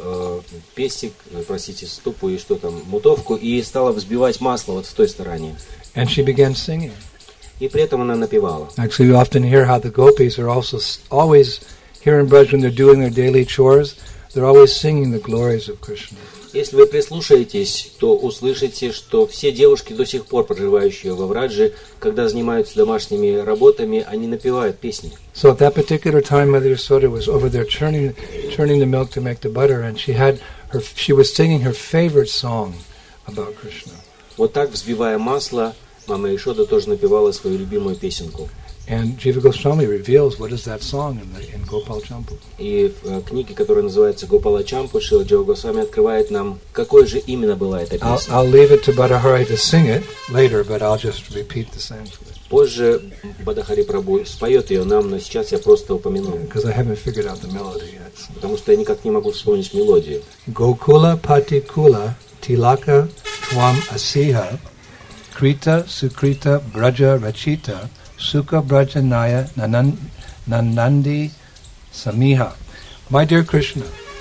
ступу и что там, мутовку, и стала взбивать масло вот в той стороне. And she began singing. И при этом она напевала. Actually, you often hear how the gopis are also always here in Braj when they're doing their daily chores, they're always singing the glories of Krishna. Если вы прислушаетесь, то услышите, что все девушки, до сих пор проживающие во Враджи, когда занимаются домашними работами, они напевают песни. So at that particular time, Mother Yashoda was over there churning the milk to make the butter, and she was singing her favorite song about Krishna. Вот так, взбивая масло, мама Ешода тоже напевала свою любимую песенку. And Jiva Goswami reveals what is that song in Gopal Champu. И в книге, которая называется Гопала Чампу, Шрила Джива Госвами открывает нам, какой же именно была эта песня. I'll leave it to Bhattacharya to sing it later, but I'll just repeat the Sanskrit. Позже Бхаттахари Прабху споет ее нам, но сейчас я просто упомяну. Because I haven't figured out the melody yet. Потому что я никак не могу вспомнить мелодию. Gokula Patikula Tilaka Twam Asiha Krita Sukrita Braja Rachita Sukha Brajanaya Nanandi Samiha. My dear Krishna,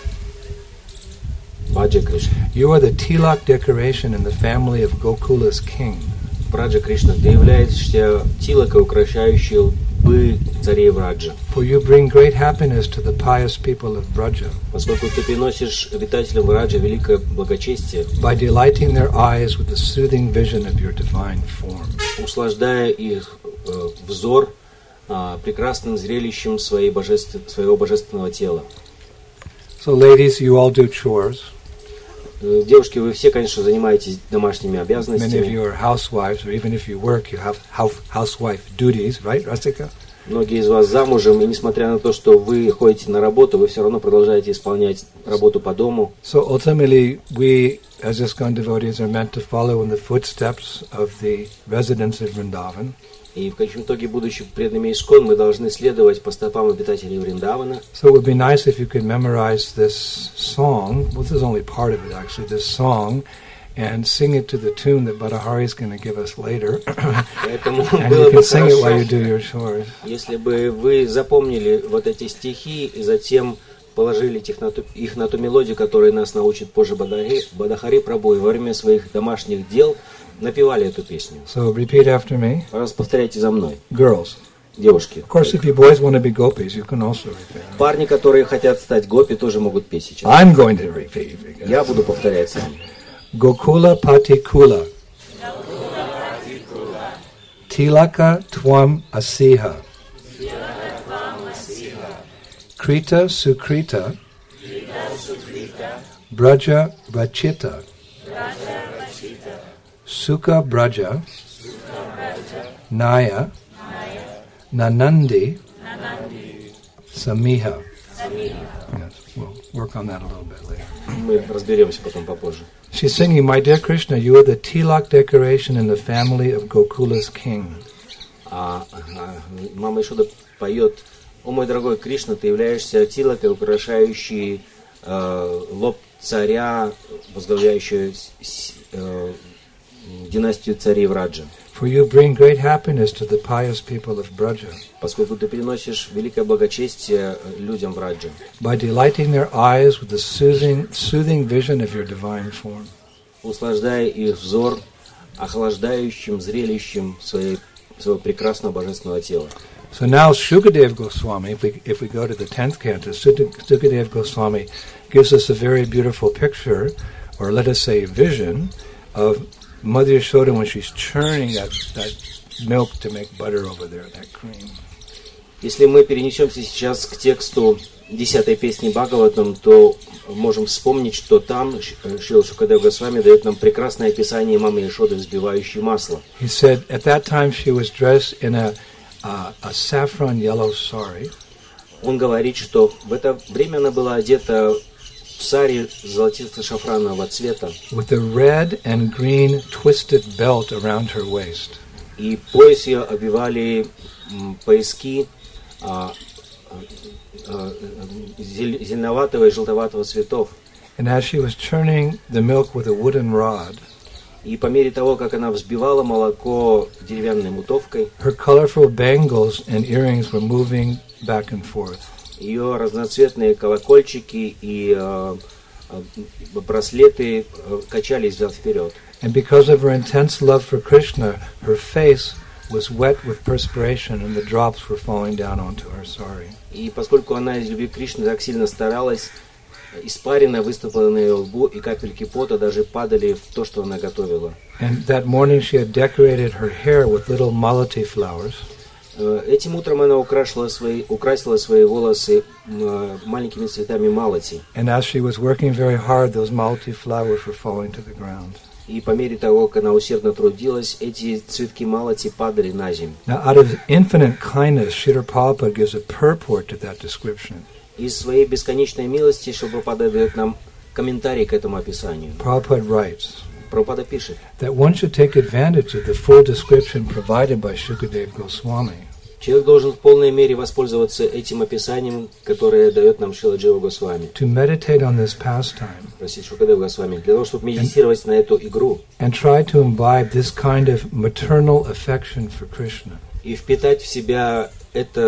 Баджа Кришна. You are the tilak decoration in the family of Gokula's king. Браджа Кришна, ты являешься тилакой, украшающей судьбы царей Враджа. For you bring great happiness to the pious people of Braja Поскольку ты приносишь обитателям Враджа великое благочестие, by delighting their eyes with the soothing vision of your divine form. услаждая их взор прекрасным зрелищем своего божественного тела. So ladies, you all do chores. Девушки, вы все, конечно, занимаетесь домашними Many of обязанностями. you are housewives, or even if you work, you have housewife duties, right, Rasika? Многие из вас замужем, и несмотря на то, что вы ходите на работу, вы все равно продолжаете исполнять работу по дому. So ultimately, we as ISKCON devotees are meant to follow in the footsteps of the residents of Vrindavan. И в конечном итоге, будучи преданными ИСККОН, мы должны следовать по стопам обитателей Вриндавана. So it would be nice if you could memorize this song. Well, this is only part of it, actually, this song, and sing it to the tune that Badahari is going to give us later. Поэтому And было you бы can sing it while you хорошо, do your chores. если бы вы запомнили вот эти стихи и затем положили их на ту мелодию, которую нас научит позже Бадахари Прабху, и во время своих домашних дел напевали эту песню. So repeat after me. Пожалуйста, повторяйте за мной. Girls. Девушки. Of course, if you boys want to be gopis, you can also repeat. Парни, которые хотят стать гопи, тоже могут петь сейчас. I'm going to repeat. Я буду повторять сам. Gokula Patikula. Tilaka Twam Asiha. Krita Sukrita. Braja Rachita. Sukha Braja. Naya. Nanandi. Samiha. Yes, we'll work on that a little bit later. Мы разберемся потом попозже. She's singing, "My dear Krishna, you are the tilak decoration in the family of Gokula's king." Мама Ишода поет: «О мой дорогой Кришна, ты являешься тилакой, украшающей лоб царя, возглавляющего династию царей Враджа. For you bring great happiness to the pious people of Braja Поскольку ты приносишь великое благочестие людям Враджа, by delighting their eyes with the soothing vision of your divine form." услаждая их взор охлаждающим зрелищем своего прекрасного божественного тела. So now Shukadev Goswami, if we go to the 10th canto, Shukadev Goswami gives us a very beautiful picture, or let us say vision, of Mother Yashoda when she's churning that milk to make butter over there, that cream. Если мы перенесемся сейчас к тексту 10-й песни Бхагаватам, то можем вспомнить, что там Шрила Шукадев Госвами дает нам прекрасное описание мамы Яшоды, взбивающей масло. He said at that time she was dressed in a saffron yellow sari. Он говорит, что в это время она была одета в сари золотисто-шафранового цвета, with a red and green twisted belt around her waist. и пояс ее обвивали пояски зеленоватого и желтоватого цветов. And as she was churning the milk with a wooden rod, И по мере того, как она взбивала молоко деревянной мутовкой, her colorful bangles and earrings were moving back and forth. ее разноцветные колокольчики и браслеты качались взад-вперед. And because of her intense love for Krishna, her face was wet with perspiration and the drops were falling down onto her sari. И поскольку она из любви к Кришне так сильно старалась, испарина выступила на ее лбу, и капельки пота даже падали в то, что она готовила. And that morning she had decorated her hair with little malati flowers. Этим утром она украсила свои волосы маленькими цветами малати. And as she was working very hard, those malati flowers were falling to the ground. И по мере того, как она усердно трудилась, эти цветки малати падали на землю. Now, out of infinite kindness, Srila Prabhupada gives a purport to that description. Из своей бесконечной милости Шрила Прабхупада дает нам комментарий к этому описанию. Prabhupada writes Прабхупада пишет, that one should take advantage of the full description provided by Shukadev Goswami. человек должен в полной мере воспользоваться этим описанием, которое дает нам Шрила Джива Госвами. To meditate on this pastime Простите, Шукадев Госвами, для того, чтобы медитировать на эту игру and try to imbibe this kind of maternal affection for Krishna. и впитать в себя это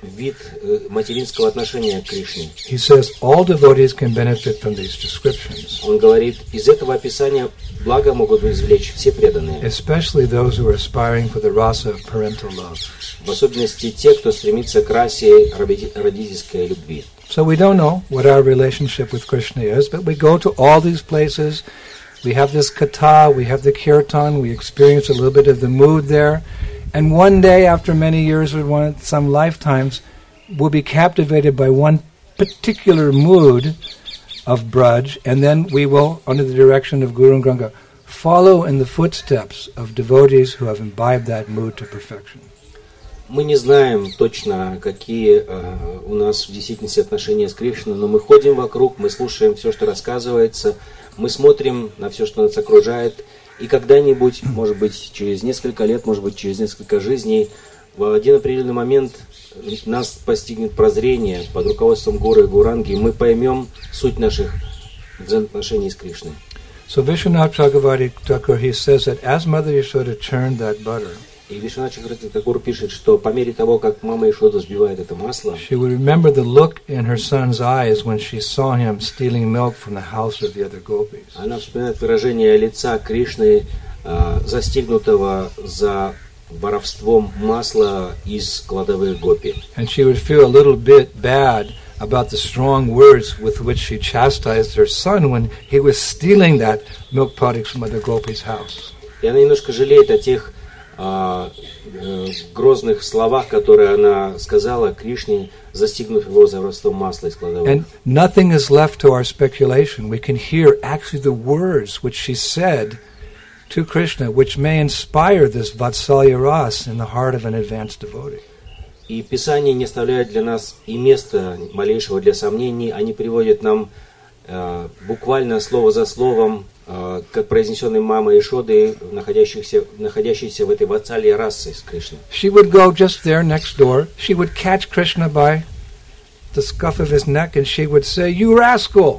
вид материнского отношения к Кришне. He says all devotees can benefit from these descriptions. Он говорит, из этого описания благо могут извлечь все преданные. Especially those who are aspiring for the rasa of parental love. В особенности те, кто стремится к расе родительской любви. So we don't know what our relationship with Krishna is, but we go to all these places. We have this katha, we have the kirtan, we experience a little bit of the mood there. And one day, after many years or some lifetimes, we'll be captivated by one particular mood of Braj, and then we will, under the direction of Guru and Ganga, follow in the footsteps of devotees who have imbibed that mood to perfection. Мы не знаем точно, какие у нас в действительности отношения с Кришной, но мы ходим вокруг, мы слушаем все, что рассказывается, мы смотрим на все, что нас окружает, и когда-нибудь, может быть, через несколько лет, может быть, через несколько жизней, в один определенный момент нас постигнет прозрение под руководством Гуру и Гуранги, и мы поймем суть наших взаимоотношений с Кришной. So Vishwanath Chakravarti Thakur, he says that as Mother Yashoda churned that butter, И Вишванат Чакраварти Тхакур пишет, что по мере того, как мама Ишода взбивает это масло, she would remember the look in her son's eyes when she saw him stealing milk from the house of the other gopis. Она вспоминает выражение лица Кришны, застигнутого за воровством масла из кладовых гопи. And she would feel a little bit bad about the strong words with which she chastised her son when he was stealing that milk products from other gopis' house. И она немножко жалеет о тех грозных словах, которые она сказала Кришне, застигнув его за воровством масла из кладовых. And nothing is left to our speculation. We can hear actually the words which she said to Krishna, which may inspire this Vatsalya Ras in the heart of an advanced devotee. И Писание не оставляет для нас и места малейшего для сомнений. Они приводят нам буквально слово за словом, как произнесенный мамой Ишоды, находящейся в этой ватсалье расы с Кришной. She would go just there next door. She would catch Krishna by the scuff of his neck and she would say, "You rascal!"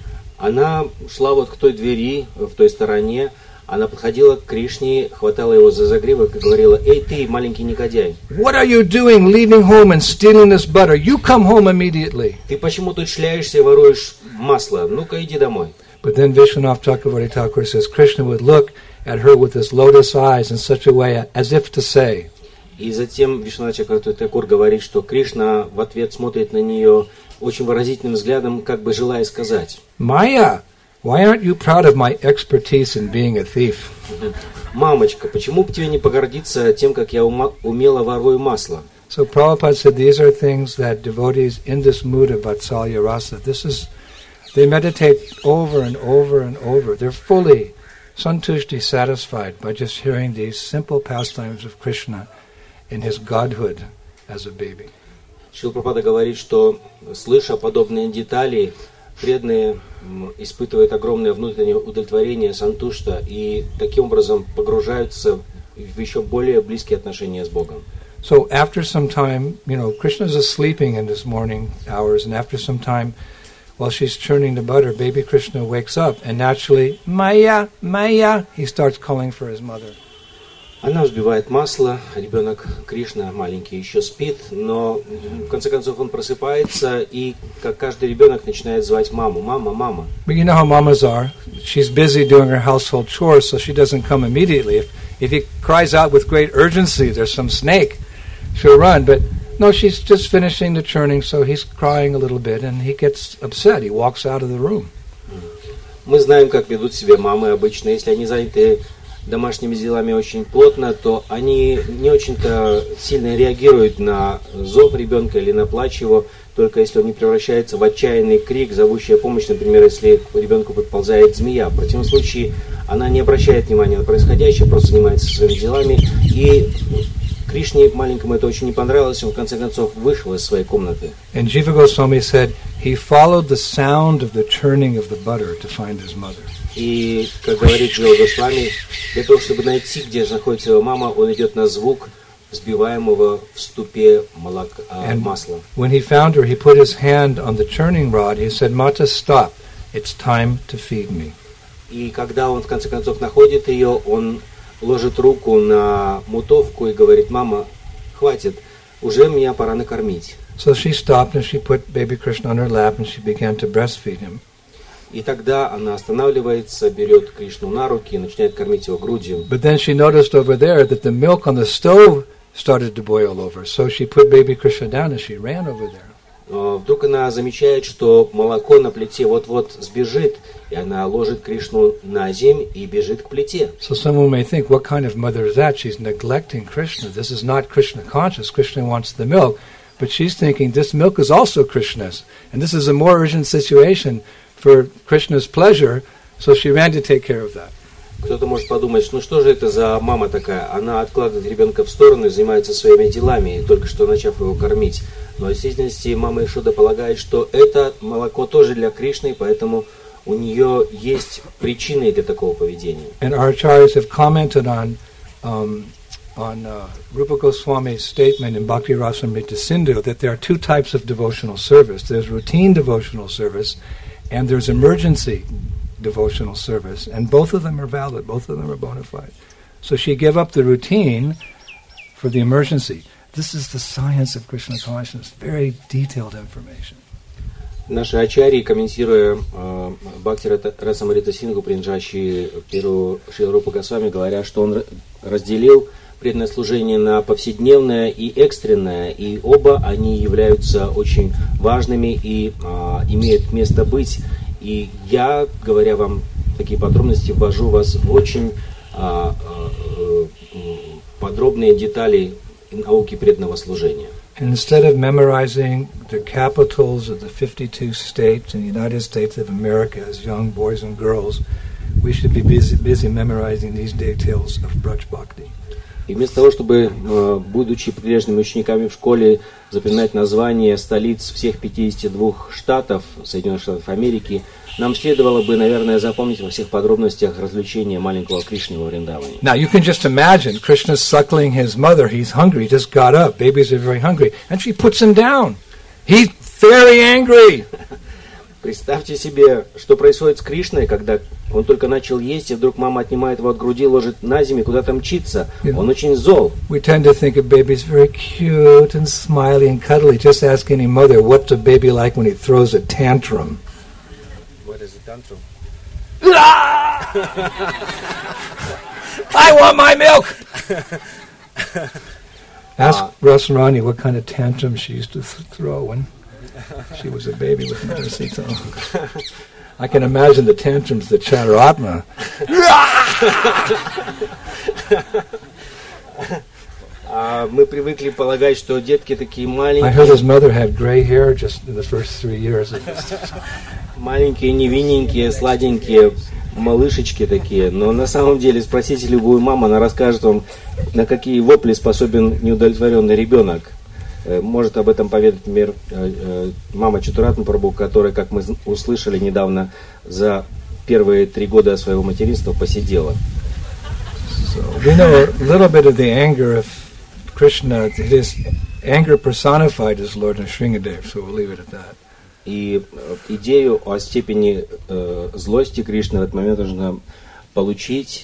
Она шла вот к той двери в той стороне. Она подходила к Кришне, хватала его за загривок и говорила: «Эй, ты, маленький негодяй! What are you doing leaving home and stealing this butter? You come home immediately. Ты почему тут шляешься и воруешь масло? Ну-ка, иди домой». But then Vishwanath Chakravarti Thakur says Krishna would look at her with his lotus eyes in such a way as if to say, И затем Вишванат Чакраварти Тхакур говорит, что Кришна в ответ смотрит на нее очень выразительным взглядом, как бы желая сказать: Maya, why aren't you proud of my expertise in being a thief? «Мамочка, почему бы тебе не погордиться тем, как я умело ворую масло?» So Prabhupada said these are things that devotees in this mood of Vatsalya Rasa, they meditate over and over and over. They're fully santushti, satisfied by just hearing these simple pastimes of Krishna in his godhood as a baby. Шрила Прабхупада говорит, что, слыша подобные детали, преданные испытывают огромное внутреннее удовлетворение, сантушта, и таким образом погружаются в еще более близкие отношения с Богом. So after some time, Krishna is sleeping in his morning hours, and after some time, while she's churning the butter, baby Krishna wakes up, and naturally, Maya, Maya, he starts calling for his mother. Она взбивает масло, ребенок Кришна маленький еще спит, но в конце концов он просыпается и, как каждый ребенок, начинает звать маму: «Мама, мама». But you know how mamas are. She's busy doing her household chores, so she doesn't come immediately. If he cries out with great urgency, there's some snake, she'll run. But no, she's just finishing the churning, so he's crying a little bit, and he gets upset. He walks out of the room. Мы знаем, как ведут себя мамы обычно. Если они заняты домашними делами очень плотно, то они не очень-то сильно реагируют на зов ребенка или на плач его, только если он не превращается в отчаянный крик, зовущий о помощи, например, если к ребенку подползает змея. В противном случае она не обращает внимания на происходящее, просто занимается своими делами. И Кришне маленькому это очень не понравилось, он в конце концов вышел из своей комнаты. And Jiva Goswami said he followed the sound of the churning of the butter to find his mother. И, как говорит Джива Госвами, для того, чтобы найти, где же находится его мама, он идет на звук взбиваемого в ступе масла. When he found her, he put his hand on the churning rod. He said, "Mata, stop. It's time to feed me." И когда он в конце концов находит ее, он ложит руку на мутовку и говорит: «Мама, хватит, уже меня пора накормить. So she stopped and she put baby Krishna on her lap and she began to breastfeed him. И тогда она останавливается, берет Кришну на руки и начинает кормить его грудью. But then she noticed over there that the milk on the stove started to boil over. So she put baby Krishna down and she ran over there. Вдруг она замечает, что молоко на плите вот-вот сбежит, и она ложит Кришну на земь и бежит к плите. So someone may think, what kind of mother is that? She's neglecting Krishna. This is not Krishna conscious. Krishna wants the milk. But she's thinking this milk is also Krishna's. And this is a more urgent situation for Krishna's pleasure. So she ran to take care of that. Кто-то может подумать, ну что же это за мама такая? Она откладывает ребенка в сторону и занимается своими делами, только что начав его кормить. Но в действительности мама Ишода полагает, что это молоко тоже для Кришны, поэтому у нее есть причины для такого поведения. And our acharyas have commented on Rupa Goswami's statement in Bhakti Rasamrita Sindhu that there are two types of devotional service. There's routine devotional service and there's emergency devotional service. And both of them are valid, both of them are bona fide. So she gave up the routine for the emergency. This is the science of Krishna consciousness, very detailed information. Наши ачарьи, комментируя Бхакти Расамрита Сингху, принадлежащие Перу Шрила Рупа Госвами, говорят, что он разделил преданное служение на повседневное и экстренное, и оба они являются очень важными и имеют место быть. И я, говоря вам такие подробности, ввожу вас в очень подробные детали науки преданного служения. Instead of memorizing the capitals of the 52 states in the United States of America as young boys and girls, we should be busy memorizing these details of Braj Bhakti. И вместо того, чтобы, будучи прилежными учениками в школе, запоминать названия столиц всех 52 штатов Соединенных Штатов Америки, нам следовало бы, наверное, запомнить во всех подробностях развлечения маленького Кришны во Вриндаване. Now you can just imagine Krishna's suckling his mother. He's hungry. He just got up. Babies are very hungry, and she puts him down. He's very angry. Представьте себе, что происходит с Кришной, когда он только начал есть, и вдруг мама отнимает его от груди, ложит на землю, куда-то мчится. Он очень зол. We tend to think of babies very cute and smiley and cuddly. Just ask any mother, what's a baby like when he throws a tantrum? What is a tantrum? I want my milk! Ask Rasarani what kind of tantrum she used to throw when she was a baby with Mother Sita. I can imagine the tantrums that Chaturatma. Мы привыкли полагать, что детки такие маленькие. I heard his mother had gray hair just in the first 3 years. Маленькие, невинненькие, сладенькие малышечки такие. Но на самом деле, спросите любую маму, она расскажет вам, на какие вопли способен неудовлетворенный ребенок. Может об этом поведать, например, мама Чатуратма Прабху, которая, как мы услышали недавно, за первые 3 года своего материнства посидела. So we know a little bit of the anger of Krishna. His anger personified as Lord Nrsingadev, so we'll leave it at that. И идею о степени злости Кришны в этот момент нужно получить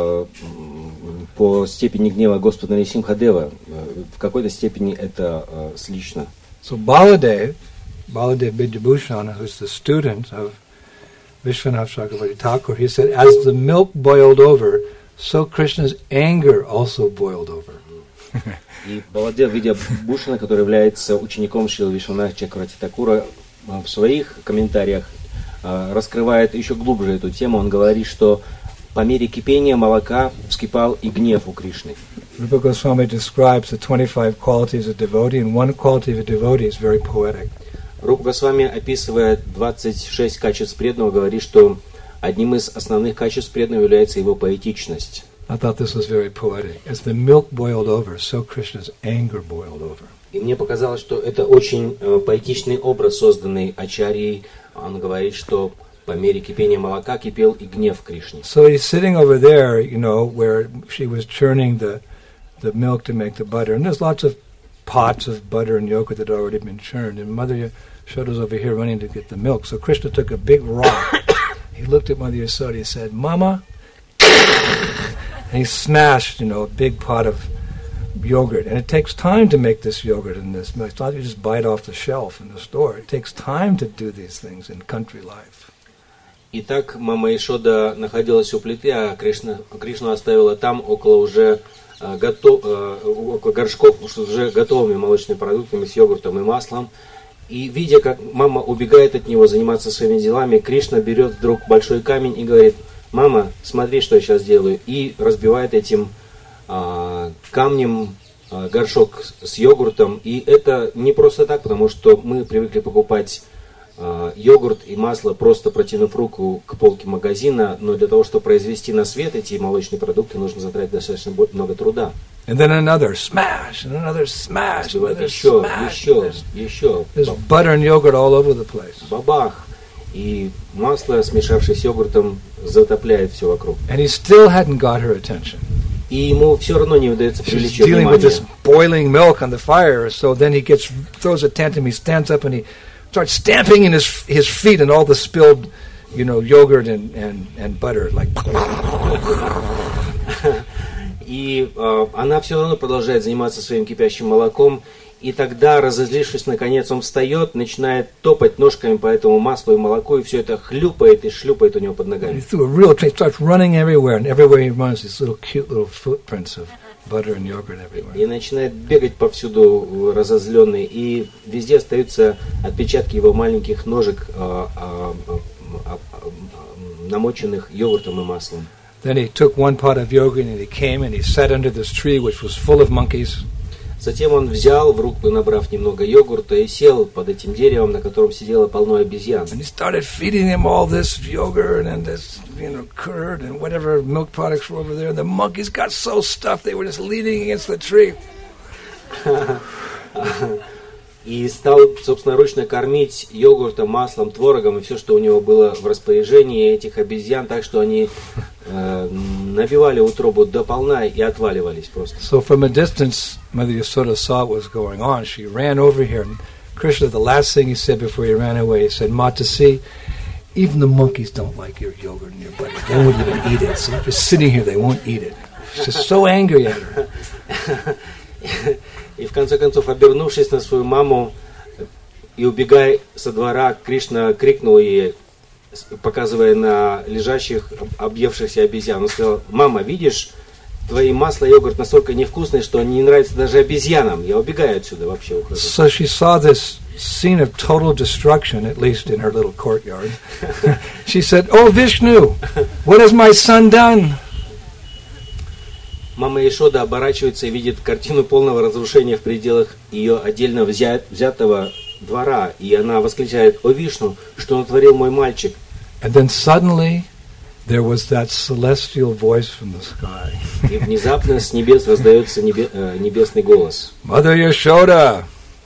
по степени гнева Господа Нрсимхадева. В какой-то степени это слично. So Baladev Vidyabhushan, who's the student of Vishwanath Chakravarti Thakur, he said, as the milk boiled over, so Krishna's anger also boiled over. И Баладев Видьябхушана, который является учеником Шрилы Вишванатха Чакраварти Thakura, в своих комментариях раскрывает еще глубже эту тему. Он говорит, что по мере кипения молока вскипал и гнев у Кришны. Rupa Goswami describes the 25 qualities of devotee, and one quality of a devotee is very poetic. Рупа Госвами, описывая 26 качеств преданного, говорит, что одним из основных качеств преданного является его поэтичность. I thought this was very poetic. As the milk boiled over, so Krishna's anger boiled over. И мне показалось, что это очень поэтичный образ, созданный Ачарьей. Он говорит, что по мере кипения молока кипел и гнев Кришны. So he's sitting over there, where she was churning the milk to make the butter. And there's lots of pots of butter and yogurt that had already been churned. And Mother Yashoda's over here running to get the milk. So Krishna took a big rock. He looked at Mother Yasoda, he said, Mama. And he smashed, a big pot of yogurt, and it takes time to make this yogurt in this milk. It's not you just buy it off the shelf in the store. It takes time to do these things in country life. Итак, мама Ишода находилась у плиты, а Кришну оставила там около уже около горшков с уже готовыми молочными продуктами, с йогуртом и маслом. И видя, как мама убегает от него заниматься своими делами, Кришна берет вдруг большой камень и говорит: «Мама, смотри, что я сейчас делаю», и разбивает этим камнем горшок с йогуртом. И это не просто так, потому что мы привыкли покупать йогурт и масло, просто протянув руку к полке магазина, но для того, чтобы произвести на свет эти молочные продукты, нужно затратить достаточно много труда. And then another smash, and another smash, another еще. There's butter and yogurt all over the place. Бабах. И масло, смешавшись с йогуртом, затопляет все вокруг. And he still hadn't got her attention. И ему все равно не удается привлечь ее He's dealing with this внимание. boiling milk on the fire, so then he throws a tantrum, he stands up and he starts stamping in his feet and all the spilled, yogurt and butter, like. И она все равно продолжает заниматься своим кипящим молоком. И тогда, разозлившись, наконец, он встает, начинает топать ножками по этому маслу и молоку, и все это хлюпает и шлюпает у него под ногами. He starts running everywhere, and everywhere he runs, these cute little footprints of butter and yogurt everywhere. И начинает бегать повсюду разозленный, и везде остаются отпечатки его маленьких ножек, намоченных йогуртом и маслом. Then he took one pot of yogurt and he came and he sat under this tree which was full of monkeys. Затем он взял в руку, набрав немного йогурта, и сел под этим деревом, на котором сидело полно обезьян. And he started feeding them all this yogurt and this, curd and whatever milk products were over there. The monkeys got so stuffed they were just leaning against the tree. И стал собственноручно кормить йогуртом, маслом, творогом и все, что у него было в распоряжении этих обезьян, так что они набивали утробу до полна и отваливались просто. So from a distance, Mother Yasoda saw what was going on. She ran over here. And Krishna, the last thing he said before he ran away, he said, Matasi, even the monkeys don't like your yogurt and your butter. They won't even eat it. So they're just sitting here, they won't eat it. She's just so angry at her. И в конце концов, обернувшись на свою маму и убегая со двора, Кришна крикнул ей, показывая на лежащих, объевшихся обезьян. Он сказал: «Мама, видишь, твои масло и йогурт настолько невкусные, что они не нравятся даже обезьянам. Я убегаю отсюда, вообще ухожу». So she saw this scene of total destruction, at least in her little courtyard. She said, "Oh Vishnu, what has my son done?" Мама Ишода оборачивается и видит картину полного разрушения в пределах ее отдельно взятого двора. И она восклицает: «О Вишну, что натворил мой мальчик?» And then suddenly there was that celestial voice from the sky. И внезапно с небес раздается небесный голос. Mother Yashoda,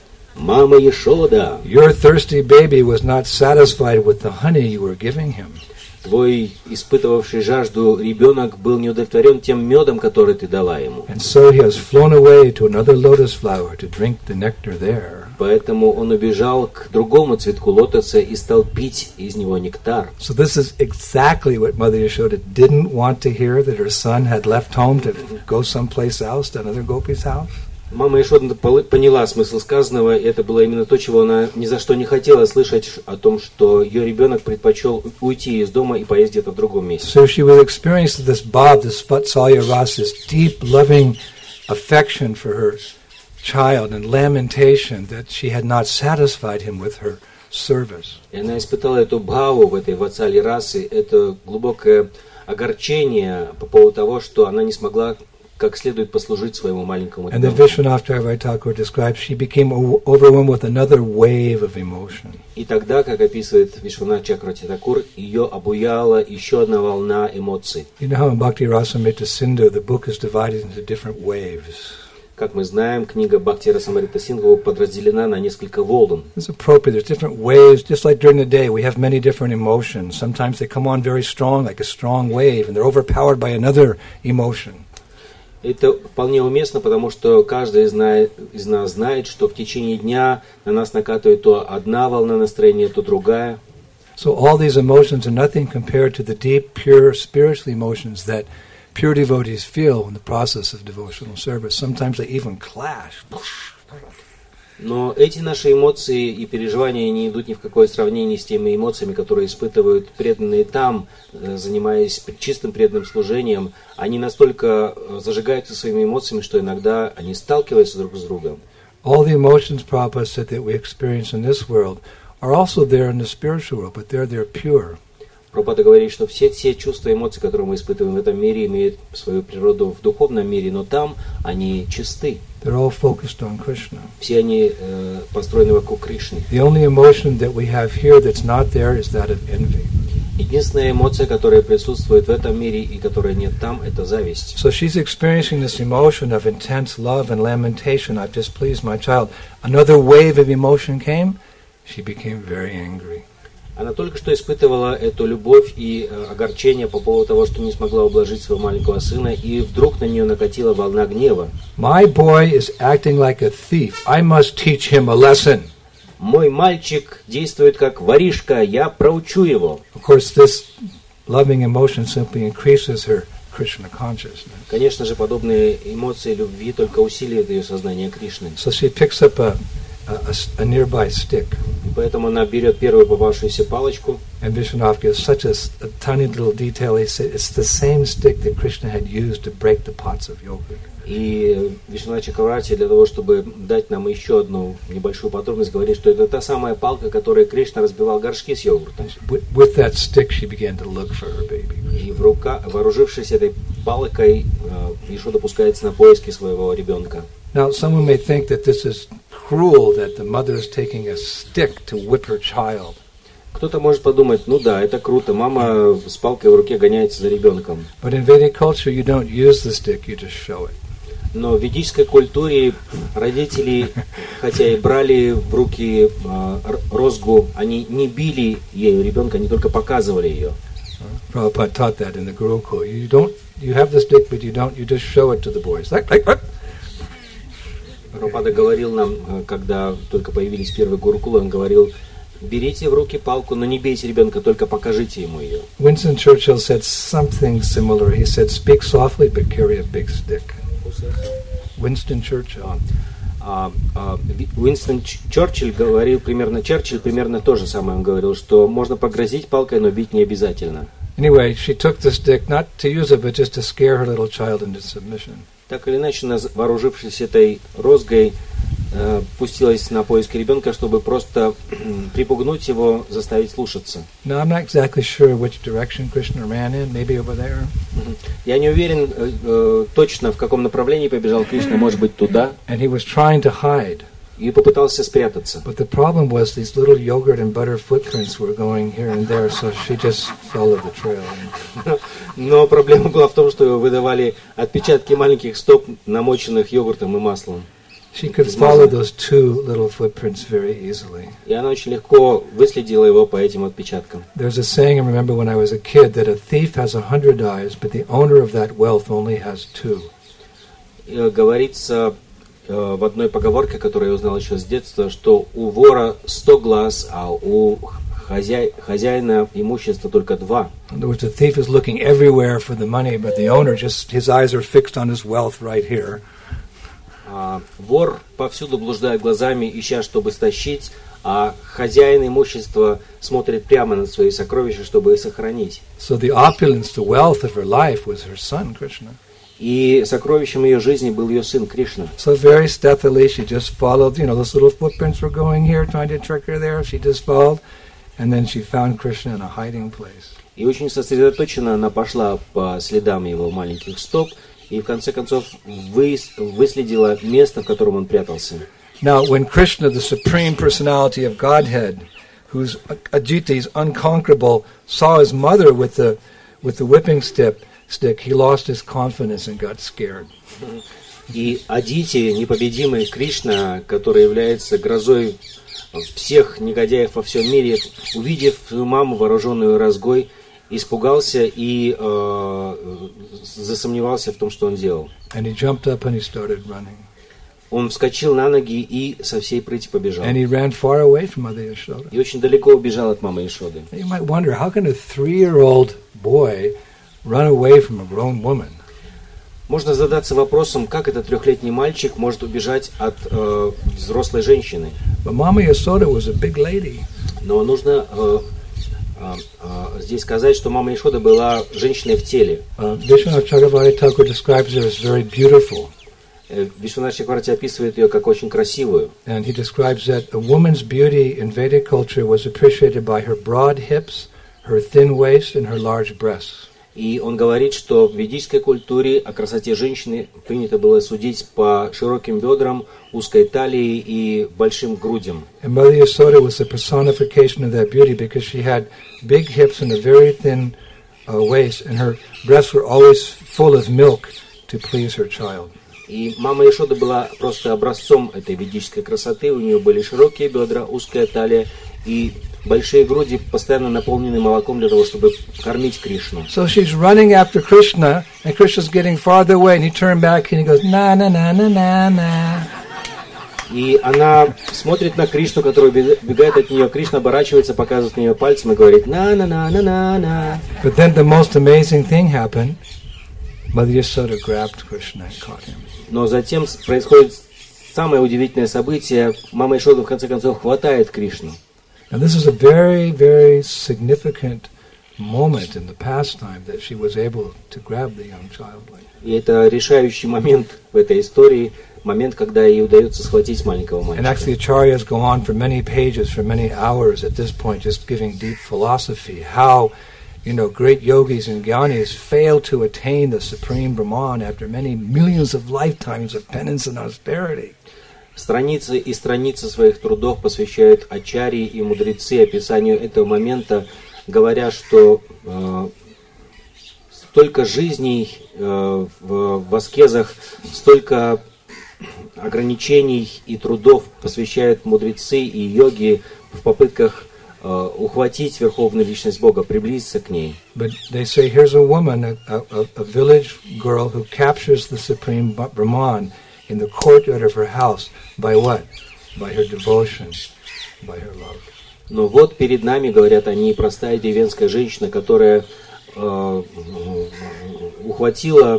Мама Ишода, your thirsty baby was not satisfied with the honey you were giving him. твой испытывавший жажду ребенок был не удовлетворен тем медом, который ты дала ему. And so he has flown away to another lotus flower to drink the nectar there. Поэтому он убежал к другому цветку лотоса и стал пить из него нектар. So this is exactly what Mother Yashoda didn't want to hear, that her son had left home to go someplace else, to another gopi's house. Мама Ишода поняла смысл сказанного, и это было именно то, чего она ни за что не хотела слышать, о том, что ее ребенок предпочел уйти из дома и поесть где-то в другом месте. So she was experiencing this bhav, this vatsalya rasa, this deep, loving affection for her child and lamentation that she had not satisfied him with her service. И она испытала эту бхаву в этой ватсали расы, это глубокое огорчение по поводу того, что она не смогла как следует послужить своему маленькому And then ребенку. Vishwanath Chakravarti Thakur describes, she became overwhelmed with another wave of emotion. И тогда, как описывает Вишванат Чакраварти Тхакур, ее обуяла еще одна волна эмоций. You know how in Bhakti Rasamrita Sindhu the book is divided into different waves. Как мы знаем, книга Бхакти Расамрита Синдху подразделена на несколько волн. It's appropriate. There's different waves. Just like during the day, we have many different emotions. Sometimes they come on very strong, like a strong wave, and they're overpowered by another emotion. Это вполне уместно, потому что каждый из нас знает, что в течение дня на нас накатывает то одна волна настроения, то другая. So all these emotions are nothing compared to the deep, pure, spiritual emotions that pure devotees feel in the process of devotional service. Sometimes they even clash. Но эти наши эмоции и переживания не идут ни в какое сравнение с теми эмоциями, которые испытывают преданные там, занимаясь чистым преданным служением. Они настолько зажигаются своими эмоциями, что иногда они сталкиваются друг с другом. All the emotions, Prabhupada said, that we experience in this world are also there in the spiritual world, but they're pure. Прабхупада говорит, что все те чувства и эмоции, которые мы испытываем в этом мире, имеют свою природу в духовном мире, но там они чисты. They're all focused on Krishna. Все они построены вокруг Кришны. The only emotion that we have here that's not there is that of envy. Единственная эмоция, которая присутствует в этом мире и которая нет там, это зависть. So she's experiencing this emotion of intense love and lamentation. I've displeased my child. Another wave of emotion came. She became very angry. Она только что испытывала эту любовь и огорчение по поводу того, что не смогла ублажить своего маленького сына, и вдруг на нее накатила волна гнева. My boy is acting like a thief. I must teach him a lesson. Мой мальчик действует как воришка, я проучу его. Of course, this loving emotion simply increases her Krishna consciousness. Конечно же, подобные эмоции любви только усиливают ее сознание Кришны. So she picks up a nearby stick. И поэтому она берет первую попавшуюся палочку. And Vishwanath gives such a tiny little detail. He said it's the same stick that Krishna had used to break the pots of yogurt. И Вишванат Чакраварти для того, чтобы дать нам еще одну небольшую подробность, говорит, что это та самая палка, которой Кришна разбивал горшки с йогуртом. With that stick, she began to look for her baby. И вооружившись этой палкой, Ешода пускается на поиски своего ребенка. Now, someone may think that this is cruel, that the mother is taking a stick to whip her child. Кто-то может подумать, ну да, это круто, мама с палкой в руке гоняется за ребенком. But in Vedic culture, you don't use the stick, you just show it. Но в ведической культуре родители, хотя и брали в руки розгу, они не били ею ребенка, они только показывали ее. Prabhupada taught that in the Gurukul. You have the stick, but you just show it to the boys. Like. Прабхупада говорил нам, когда только появились первые гурукулы, он говорил, берите в руки палку, но не бейте ребенка, только покажите ему ее. Winston Churchill said something similar. He said, speak softly, but carry a big stick. Winston Churchill. Уинстон Черчилль говорил примерно то же самое. Он говорил, что можно погрозить палкой, но бить не обязательно. Anyway, she took the stick not to use it, but just to scare her little child into submission. Так или иначе, вооружившись этой розгой, пустилась на поиски ребенка, чтобы просто припугнуть его, заставить слушаться. Now, I'm not exactly sure which direction Krishna ran in, maybe over there. Я не уверен точно, в каком направлении побежал Кришна, может быть, туда. And he was trying to hide. И попытался спрятаться. But the problem was these little yogurt and butter footprints were going here and there, so she just followed the trail. Но проблема была в том, что выдавали отпечатки маленьких стоп, намоченных йогуртом и маслом. She could follow those two little footprints very easily. И она очень легко выследила его по этим отпечаткам. There's a saying I remember when I was a kid that a thief has 100 eyes, but the owner of that wealth only has 2. Говорится в одной поговорке, которую я узнал еще с детства, что у вора 100 глаз, а у хозяина имущества только 2. In other words, the thief is looking everywhere for the money, but the owner his eyes are fixed on his wealth right here. Вор повсюду блуждает глазами, ища, чтобы стащить, а хозяин имущества смотрит прямо на свои сокровища, чтобы их сохранить. So the opulence, the wealth of her life was her son, Krishna. И сокровищем ее жизни был ее сын Кришна. So very stealthily she just followed, those little footprints were going here, trying to trick her there. She just followed, and then she found Krishna in a hiding place. И очень сосредоточенно она пошла по следам его маленьких стоп, и в конце концов выследила место, в котором он прятался. Now, when Krishna, the supreme personality of Godhead, whose Ajita is unconquerable, saw his mother with the whipping stick, he lost his confidence and got scared. И Адити, непобедимый Кришна, который является грозой всех негодяев во всем мире, увидев свою маму, вооруженную розгой, испугался и засомневался в том, что он делал. And he jumped up and he started running. Он вскочил на ноги и со всей прыти побежал. And he ran far away from Mother Yashoda. И очень далеко убежал от мамы Ешоды. You might wonder, how can a 3-year-old boy run away from a grown woman? Можно задаться вопросом, как этот 3-летний мальчик может убежать от взрослой женщины. But Mama Yasoda was a big lady. Но нужно здесь сказать, что мама Яшода была женщиной в теле. Vishwanath Chakravarti Thakur describes her as very beautiful. Вишванат Чакраварти описывает ее как очень красивую. And he describes that a woman's beauty in Vedic culture was appreciated by her broad hips, her thin waist, and her large breasts. И он говорит, что в ведической культуре о красоте женщины принято было судить по широким бедрам, узкой талии и большим грудям. And Mother Yasoda was the personification of that beauty because she had big hips and a very thin waist, and her breasts were always full of milk to please her child. И мама Яшода была просто образцом этой ведической красоты. У нее были широкие бедра, узкая талия и большие груди, постоянно наполненные молоком для того, чтобы кормить Кришну. So she's running after Krishna, and Krishna's getting farther away, and he turned back and he goes, na na na na na na. И она смотрит на Кришну, который убегает от нее. Кришна оборачивается, показывает на нее пальцем и говорит на-на-на-на-на-на. But then the most amazing thing happened. Mother Yasoda grabbed Krishna and caught him. Но затем происходит самое удивительное событие. Мама Яшода в конце концов хватает Кришну. And this is a very, very significant moment in the pastime that she was able to grab the young child. И это решающий момент в этой истории, момент, когда ей удается схватить маленького And мальчика. actually, acharyas go on for many pages, for many hours at this point, just giving deep philosophy. How, great yogis and jnanis fail to attain the supreme Brahman after many millions of lifetimes of penance and austerity. Страницы и страницы своих трудов посвящают ачарьи и мудрецы описанию этого момента, говоря, что столько жизней в аскезах, столько ограничений и трудов посвящают мудрецы и йоги в попытках ухватить Верховную Личность Бога, приблизиться к ней. But they say, here's a woman, a village girl who captures the supreme Brahman in the courtyard of her house. By what? By her devotion, by her love. Но вот перед нами, говорят они, простая деревенская женщина, которая ухватила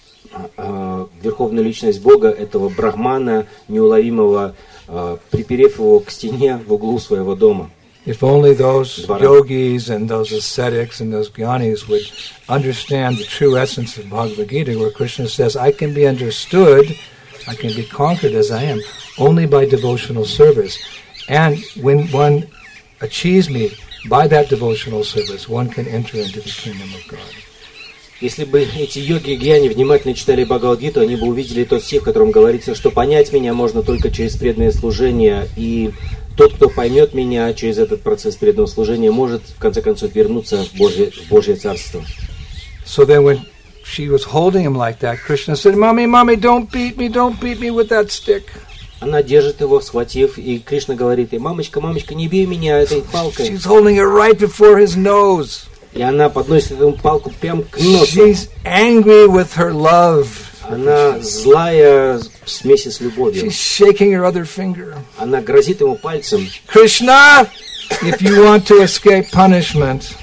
Верховную Личность Бога, этого брахмана неуловимого, приперев его к стене в углу своего дома. If only those yogis and those ascetics and those jnanis would understand the true essence of Bhagavad Gita, where Krishna says, I can be understood, I can be conquered as I am, only by devotional service. And when one achieves me by that devotional service, one can enter into the kingdom of God. Если бы эти йоги и гьяни внимательно читали Бхагавад-гиту, они бы увидели тот стих, в котором говорится, что понять меня можно только через преданное служение, и тот, кто поймет меня через этот процесс преданного служения, может в конце концов вернуться в Божье Царство. So then when she was holding him like that, Krishna said, Mommy, don't beat me with that stick. Она держит его, схватив, и Кришна говорит ей, мамочка, не бей меня этой палкой. She's holding it right before his nose. И она подносит эту палку прямо к носу. She's angry with her love. Она злая в смеси с любовью. She's shaking her other finger. Она грозит ему пальцем. Krishna, if you want to escape punishment,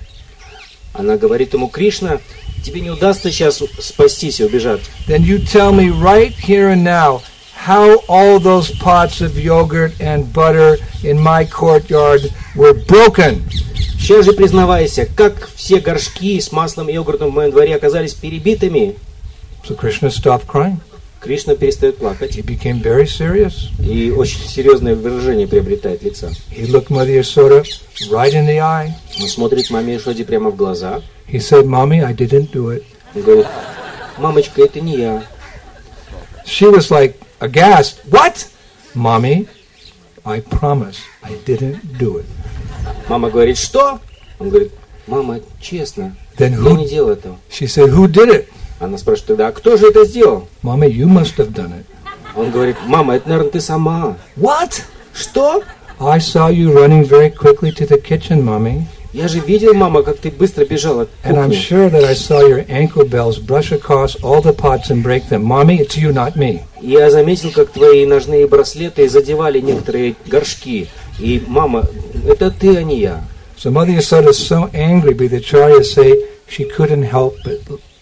она говорит ему, Кришна, тебе не удастся сейчас спастись и убежать. Then you tell me right here and now how all those pots of yogurt and butter in my courtyard were broken. Сейчас же признавайся, как все горшки с маслом и йогуртом в моем дворе оказались перебитыми. So Krishna stopped crying. Кришна перестает плакать. He became very serious. И очень серьезное выражение приобретает лица. He looked Mother Yasoda right in the eye. Он смотрит маме Яшоде прямо в глаза. He said, Mommy, I didn't do it. Он говорит, мамочка, это не я. She was like aghast. What? Mommy, I promise I didn't do it. Мама говорит, что? Он говорит, мама, честно, Then я who? не делал этого. She said, who did it? Она спрашивает тогда, а кто же это сделал? Mommy, you must have done it. Он говорит, мама, это, наверное, ты сама. What? Что? I saw you running very quickly to the kitchen, Mommy. Я же видел, мама, как ты быстро бежала к And I'm кухне. sure that I saw your ankle bells brush across all the pots and break them. Mommy, it's you, not me. Я заметил, как твои ножные браслеты задевали некоторые горшки. И, мама, это ты, а не я. So Mother Yasoda is so angry, but the Acharyas say she couldn't help but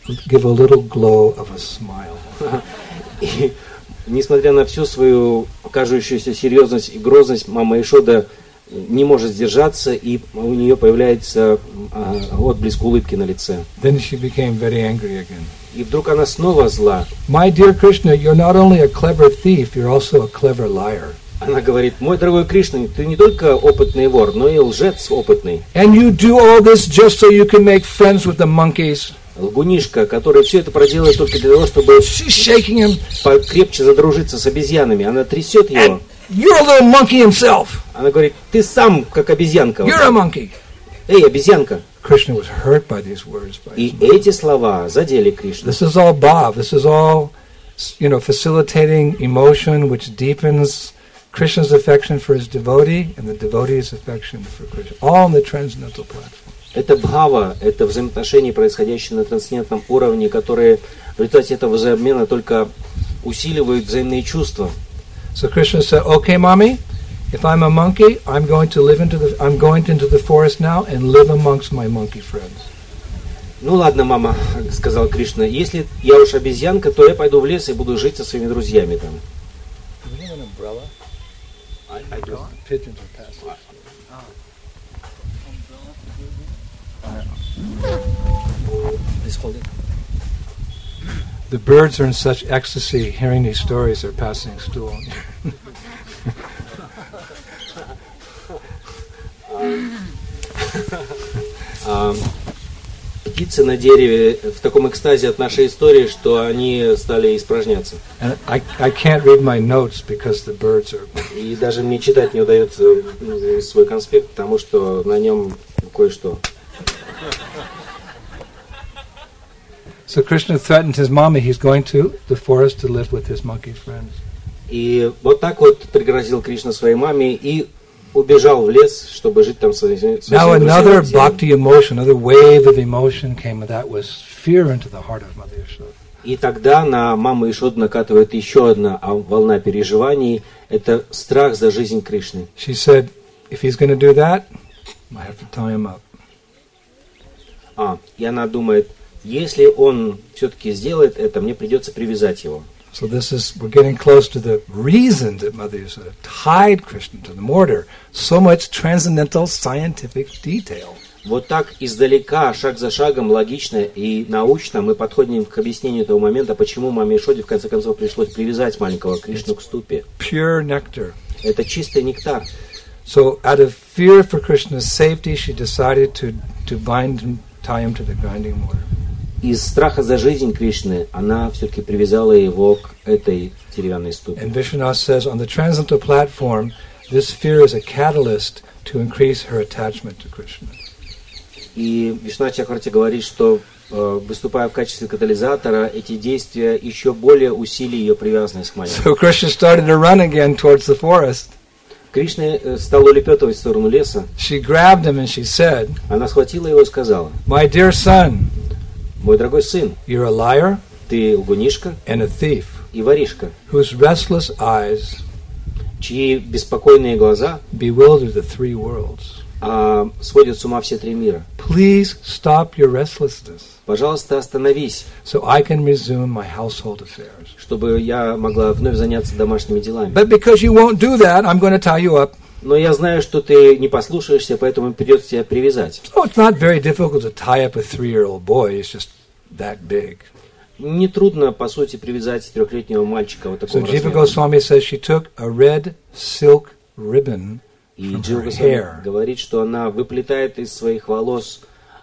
give a little glow of a smile. И, несмотря на всю свою кажущуюся серьезность и грозность, мама Ишода не может сдержаться, и у нее появляется отблеск улыбки на лице. Then she became very angry again. И вдруг она снова зла. My dear Krishna, you're not only a clever thief, you're also a clever liar. Она говорит: мой дорогой Кришна, ты не только опытный вор, но и лжец опытный. And you do all this just so you can make friends with the monkeys. Лгунишка, который все это проделает только для того, чтобы She's shaking him. покрепче задружиться с обезьянами. Она трясет его. You're a little monkey himself. Она говорит: ты сам как обезьянка. You're a monkey. Эй, обезьянка. Krishna was hurt by these words. И эти слова задели Кришну. This is all bhav. This is all, facilitating emotion, which deepens Krishna's affection for his devotee and the devotee's affection for Krishna. All on the transcendental platform. Это бхава, это взаимоотношения, происходящие на трансцендентном уровне, которые в результате этого взаимообмена только усиливают взаимные чувства. So Krishna said, "Okay, mommy, if I'm a monkey, I'm going into the forest now and live amongst my monkey friends." Ну ладно, мама, сказал Кришна, если я уж обезьянка, то я пойду в лес и буду жить со своими друзьями там. The birds are in such ecstasy hearing these stories, they're passing stool. Птицы на дереве в таком экстазе от нашей истории, что они стали испражняться. I can't read my notes because the birds are... И даже мне читать не удается свой конспект, потому что на нем кое-что. So Krishna threatened his mommy, he's going to the forest to live with his monkey friends. И вот так вот пригрозил Кришна своей маме и убежал в лес, чтобы жить там со своими друзьями. Now another bhakti emotion, another wave of emotion came, and that was fear into the heart of Mother Yashoda. И тогда на маму Ишоду накатывает еще одна волна переживаний. Это страх за жизнь Кришны. She said, if he's going to do that, I have to tie him up. И она думает, если он все-таки сделает это, мне придется привязать его. So we're getting close to the reason that Mother Yashoda tied Krishna to the mortar. So much transcendental scientific detail. Вот так издалека, шаг за шагом, логично и научно мы подходим к объяснению того момента, почему маме Ишоде в конце концов пришлось привязать маленького Кришну к ступе. Pure nectar. Это чистый нектар. So out of fear for Krishna's safety, she decided to tie him to the grinding mortar. Из страха за жизнь Кришны она все-таки привязала его к этой деревянной ступе. And Vishwanath says, on the transcendental platform, this fear is a catalyst to increase her attachment to Krishna. И Вишванат Чакраварти говорит, что выступая в качестве катализатора, эти действия еще более усилили ее привязанность к маленькому. So Krishna started to run again towards the forest. Кришна стал улепетывать в сторону леса. She grabbed him and she said, она схватила его и сказала, "My dear son, мой дорогой сын, you're a liar, ты лгунишка and a thief, и воришка, whose restless eyes чьи беспокойные глаза bewilder the three worlds. Сводят с ума все три мира. Please stop your restlessness. Пожалуйста, остановись, so I can resume my household affairs. Чтобы я могла вновь заняться домашними делами. But because you won't do that, I'm going to tie you up." Но я знаю, что ты не послушаешься, поэтому придется тебя привязать. So it's not very difficult to tie up a 3-year-old boy. It's just that big. Не трудно, по сути, привязать трехлетнего мальчика вот такого размера. So Jiva Goswami says she took a red silk ribbon И Джива Госвами говорит, что она выплетает из своих волос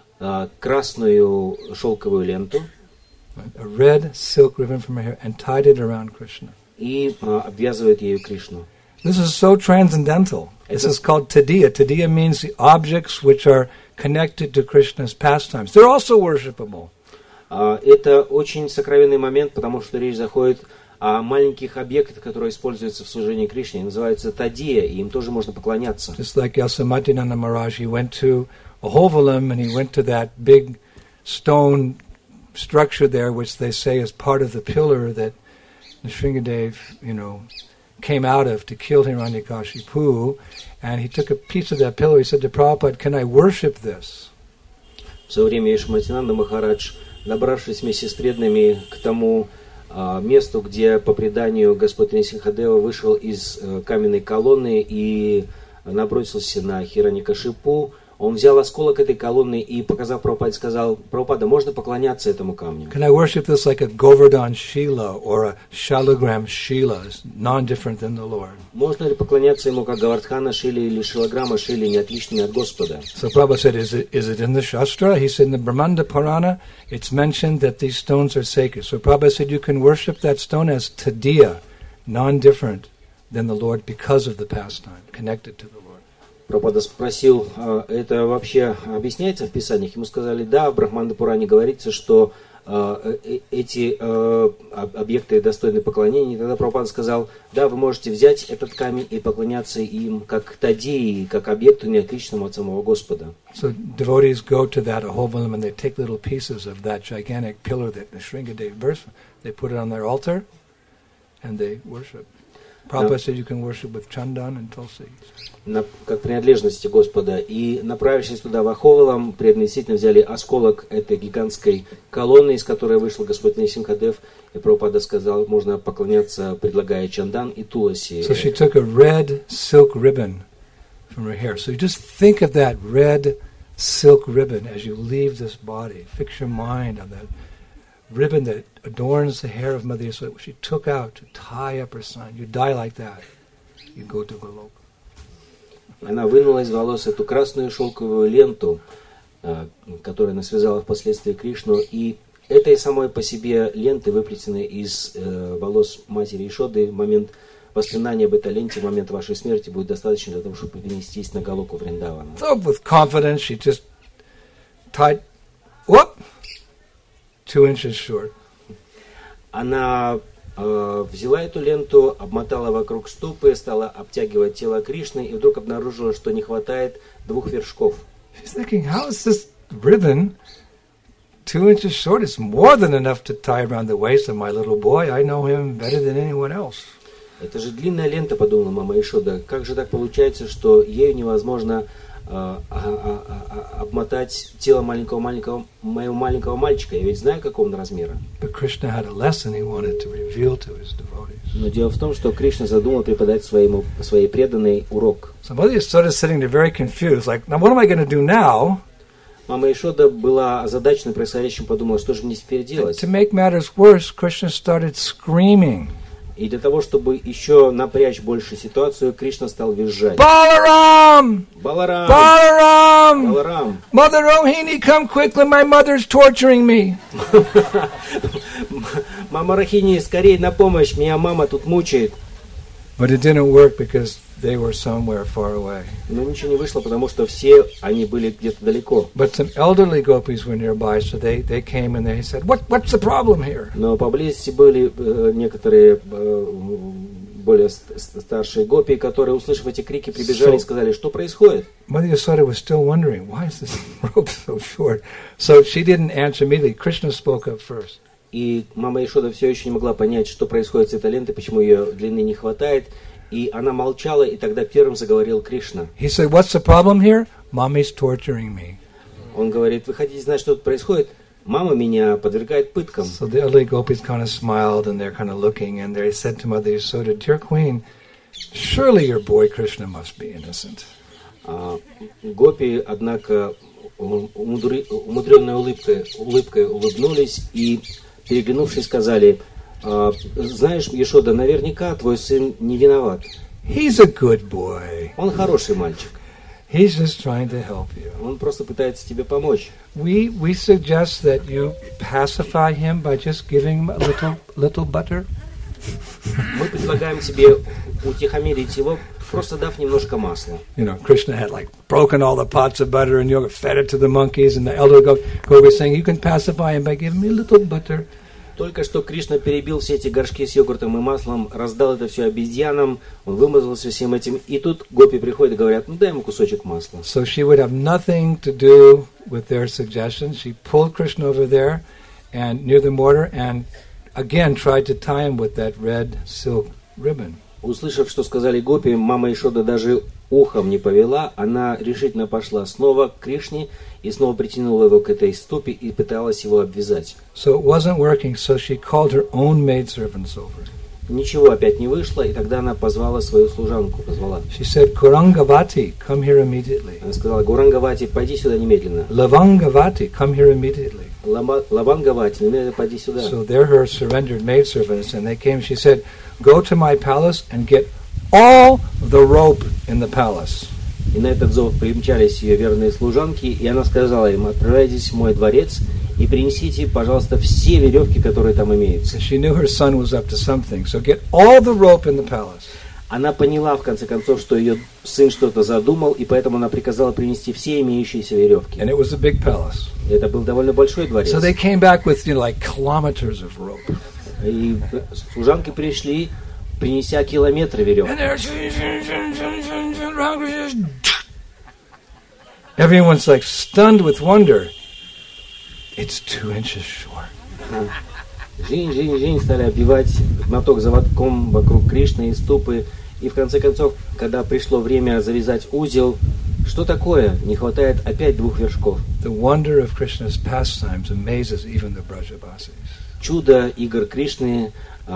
красную шелковую ленту. A red silk ribbon from her hair and tied it around Krishna. И обвязывает ею Кришну. This is so transcendental. This is called tadiya. Tadiya means the objects which are connected to Krishna's pastimes. They're also worshipable. Это очень сокровенный момент, потому что речь заходит о маленьких объектах, которые используются в служении Кришне. Называются тадия, и им тоже можно поклоняться. Just like Yasamadinanda Maharaj, he went to Ahovalam and he went to that big stone structure there, which they say is part of the pillar that Nrsingadev, came out of to kill Hiranyakashipu, and he took a piece of that pillar. He said to Prabhupada, "Can I worship this?" В свое время Шаматинанда Махарадж добравшись вместе с преданными к тому месту, где по преданию Господь Нрисимхадева вышел из каменной колонны и набросился на Хираньякашипу, он взял осколок этой колонны и, показав Прабхупаде, сказал: Прабхупада, можно поклоняться этому камню? Can I worship this like a Govardhan Shila or a Shalagram Shila, non-different than the Lord? Можно ли поклоняться ему как Гавардхана Шили или Шилаграма Шили, не отличными от Господа? So Prabhupada said, is it in the Shastra? He said, in the Brahmanda Purana, it's mentioned that these stones are sacred. So Prabhupada said, you can worship that stone as Tadiya, non-different than the Lord because of the pastime, connected to the Lord. Прабхупада спросил, это вообще объясняется в Писаниях? Ему сказали, да, в Брахманда-Пуране говорится, что эти объекты достойны поклонения. И тогда Прабхупада сказал, да, вы можете взять этот камень и поклоняться им как Тадии, как объекту, не отличному от самого Господа. So devotees go to that Ahobilam and they take little pieces of that gigantic pillar that the Shringadev burst, they put it on their altar and they worship. Prabhupada said you can worship with Chandan and Tulsi. Как принадлежности Господа. И направившись туда в Аховалам, преданные действительно взяли осколок этой гигантской колонны, из которой вышел Господь Нрисимхадев, и Прабхупада сказал, можно поклоняться, предлагая Чандан и Туласи. So she took a red silk ribbon from her hair. So you just think of that red silk ribbon as you leave this body. Fix your mind on that ribbon that adorns the hair of Mother Yasoda, which she took out to tie up her son. You die like that, you go to Goloka. Она вынула из волос эту красную шелковую ленту, которую она связала впоследствии Кришну, и этой самой по себе ленты, выплетенной из волос матери Ишоды, в момент воспоминания об этой ленте, в момент вашей смерти будет достаточно для того, чтобы перенестись на Галоку Вриндавана. So with confidence, she just tied, whoop, 2 inches short. Она взяла эту ленту, обмотала вокруг ступы, стала обтягивать тело Кришны и вдруг обнаружила, что не хватает 2 вершков. She's thinking, how is this ribbon 2 inches short? It's more than enough to tie around the waist of my little boy. I know him better than anyone else. Это же длинная лента, подумала мама Ишода. Как же так получается, что ею невозможно обмотать тело моего маленького мальчика? Я ведь знаю, какого он размера. Но дело в том, что Кришна задумал преподать своей преданной урок. Mama Ишода была озадачена происходящим, подумала, что же мне теперь делать? To make matters worse, Krishna started screaming. И для того, чтобы еще напрячь больше ситуацию, Кришна стал визжать. Balaram! Баларам! Balaram! Баларам! Mother Rohini, come quickly, my mother's torturing me. Мама Рахини, скорее на помощь, меня мама тут мучает. But it didn't work because they were somewhere far away. Но ничего не вышло, потому что все они были где-то далеко. But some elderly gopis were nearby, so they came and they said, "What's the problem here?" Но поблизости были некоторые более старшие гопи, которые, услышав эти крики, прибежали и сказали, что происходит. Mother Yasoda was still wondering, why is this rope so short? So she didn't answer immediately. Krishna spoke up first. И мама Ишода все еще не могла понять, что происходит с этой лентой, почему ее длины не хватает. И она молчала, и тогда первым заговорил Кришна. He said, "What's the problem here? Mommy's torturing me." Он говорит, вы хотите знать, что тут происходит? Мама меня подвергает пыткам. So the elderly gopis kind of smiled, and they're kind of looking, and they said to Mother Yasoda, "Dear Queen, surely your boy Krishna must be innocent." Гопи, однако, умудренной улыбкой улыбнулись и, переглянувшись, сказали, знаешь, Ешода, наверняка твой сын не виноват. He's a good boy. Он хороший мальчик. He's just trying to help you. Он просто пытается тебе помочь. We suggest that you pacify him by just giving him a little butter. Мы предлагаем тебе утихомирить его, просто дав немножко масла. You know, Krishna had like broken all the pots of butter and yoga, fed it to the monkeys, and the elder gopi was saying, you can pacify him by giving me a little butter. Только что Кришна перебил все эти горшки с йогуртом и маслом, раздал это все обезьянам, он вымазался всем этим, и тут гопи приходят и говорят, ну дай ему кусочек масла. So she would have nothing to do with their suggestions. She pulled Krishna over there and near the mortar and again tried to tie him with that red silk ribbon. Услышав, что сказали гопи, мама Ишода даже ухом не повела. Она решительно пошла снова к Кришне и снова притянула его к этой ступе и пыталась его обвязать. So it wasn't working, so she called her own maidservants over. Ничего опять не вышло, и тогда она позвала свою служанку. She said, Gaurangavati, come here immediately. Она сказала: Гурангавати, пойди сюда немедленно. Lavangavati, come here immediately. Лавангавати, немедленно пойди сюда. So they're her surrendered maidservants, and they came. She said, go to my palace and get all the rope in the palace. И на этот зов примчались ее верные служанки, и она сказала им: отправляйтесь в мой дворец и принесите, пожалуйста, все веревки, которые там имеются. She knew her son was up to something, so get all the rope in the palace. Она поняла, в конце концов, что ее сын что-то задумал, и поэтому она приказала принести все имеющиеся веревки. And it was a big palace. Это был довольно большой дворец. So they came back with, like kilometers of rope. И служанки пришли, принеся километры веревок. Everyone's like stunned with wonder. It's 2 inches short. Жень стали оббивать моток за мотком вокруг Кришны и ступы. И в конце концов, когда пришло время завязать узел, что такое? Не хватает опять 2 вершков. The wonder of Krishna's pastimes amazes even the Brajavasis. Чудо игр Кришны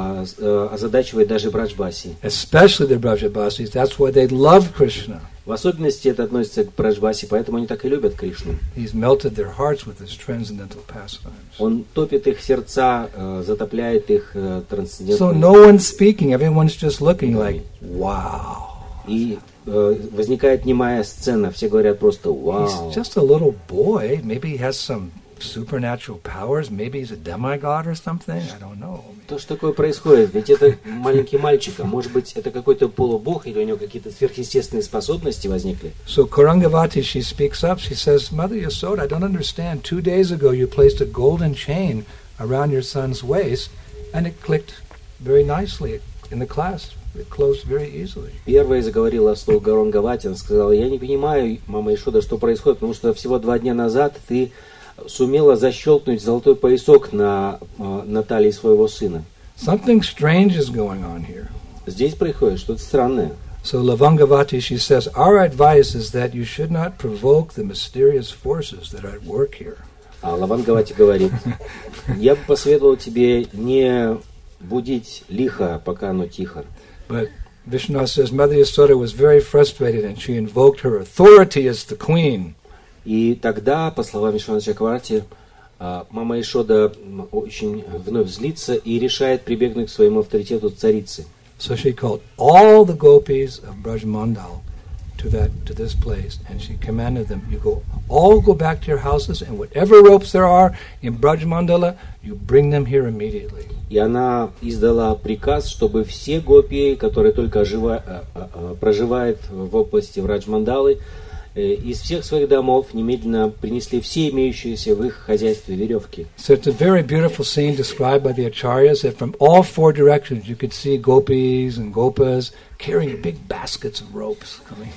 озадачивает даже Браджбаси. Especially the Brajavasis. That's why they love Krishna. В особенности это относится к Браджбаси, поэтому они так и любят Кришну. He's melted their hearts with his transcendental pastimes. Он топит их сердца, затопляет их трансцендентными. So no one's speaking, everyone's just looking like, wow. И возникает немая сцена, все говорят просто «Вау». He's just a little boy, maybe he has some supernatural powers, maybe he's a demigod or something, I don't know. То, что такое происходит, ведь это маленький мальчик, а может быть это какой-то полубог, или у него какие-то сверхъестественные способности возникли. So Gaurangavati, she speaks up, she says, Mother Yasoda, I don't understand. 2 days ago you placed a golden chain around your son's waist, and it clicked very nicely in the clasp. It closed very easily. Первая заговорила слово Gaurangavati, она сказала: я не понимаю, мама Ишода, что происходит, потому что всего 2 дня назад ты сумела защелкнуть золотой поясок на талии своего сына. Something strange is going on here. Здесь происходит что-то странное. So Lavangavati, she says, our advice is that you should not provoke the mysterious forces that are at work here. А Лавангавати говорит: я бы посоветовал тебе не будить лихо, пока оно тихо. But Vishnu says Mother Yasoda was very frustrated and she invoked her authority as the queen. И тогда, по словам Вишванатха Чакраварти, мама Ишода очень вновь злится и решает прибегнуть к своему авторитету царицы. So she called all the gopis of Brajmandal to this place, and she commanded them, you all go back to your houses, and whatever ropes there are in Brajmandala, you bring them here immediately. И она издала приказ, чтобы все гопи, которые только проживают в области Враджмандалы, из всех своих домов немедленно принесли все имеющиеся в их хозяйстве веревки. So it's a very beautiful scene described by the acharyas that from all 4 directions you could see gopis and gopas carrying big baskets of ropes coming.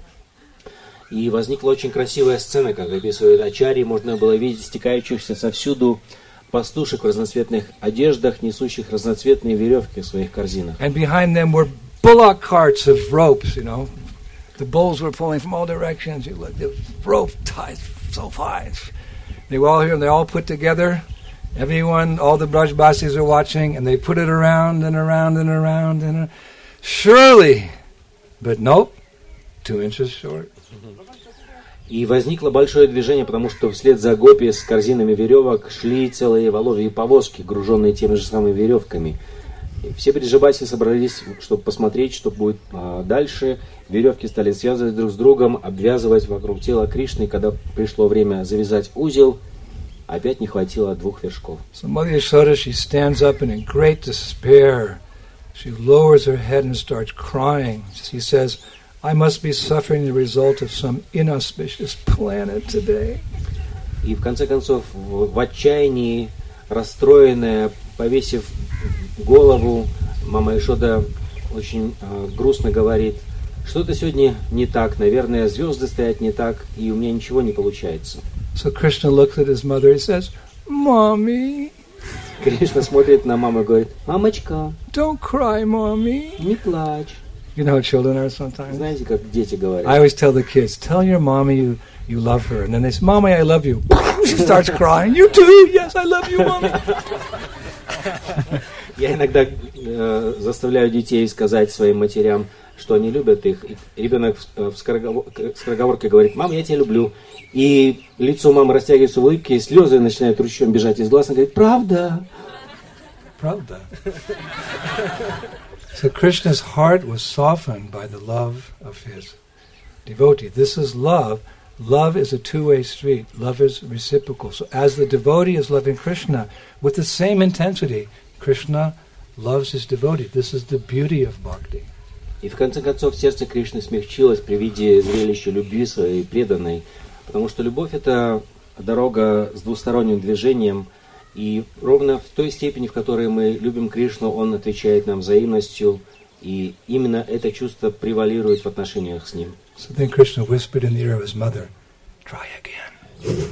И возникла очень красивая сцена, как описывают ачарьи, можно было видеть стекающихся совсюду пастушек в разноцветных одеждах, несущих разноцветные веревки в своих корзинах. And behind them were bullock carts of ropes, you know. The bulls were pulling from all directions. You look, the rope tied so fine. They were all here, and they all put together. Everyone, all the Brajbasis are watching, and they put it around and around and around and surely, but nope, 2 inches short. И возникло большое движение, потому что вслед за гопи с корзинами веревок шли целые воловьи повозки, груженные теми же самыми веревками. И все бриджабаси собрались, чтобы посмотреть, что будет дальше. Веревки стали связывать друг с другом, обвязывать вокруг тела Кришны. Когда пришло время завязать узел, опять не хватило 2 вершков. So Mother Yasoda, she stands up and in great despair, she lowers her head and starts crying. She says, I must be suffering the result of some inauspicious planet today. И в конце концов, в отчаянии, расстроенная, повесив голову, мама Ишода очень грустно говорит: что-то сегодня не так, наверное, звезды стоят не так, и у меня ничего не получается. So Krishna looks at his mother and says, Mommy. Кришна смотрит на маму и говорит: мамочка, don't cry, mommy. не плачь. You know how children are sometimes? Знаете, как дети говорят? I always tell the kids, tell your mommy you love her. And then they say, Mommy, I love you. She starts crying. You too? Yes, I love you, Mommy. Я иногда заставляю детей сказать своим матерям, что они любят их. И ребенок с скороговоркой говорит: мама, я тебя люблю. И лицо мамы растягивается в улыбке, и слезы начинают ручьем бежать из глаз. Она говорит: правда. Pravda. So Krishna's heart was softened by the love of his devotee. This is love. Love is a two-way street. Love is reciprocal. So as the devotee is loving Krishna, with the same intensity, Krishna loves his devotee. This is the beauty of bhakti. И в конце концов сердце Кришны смягчилось при виде зрелища любви своей преданной, потому что любовь — это дорога с двусторонним движением, и ровно в той степени, в которой мы любим Кришну, Он отвечает нам взаимностью, и именно это чувство превалирует в отношениях с Ним. So then Krishna whispered in the ear of his mother, "Try again."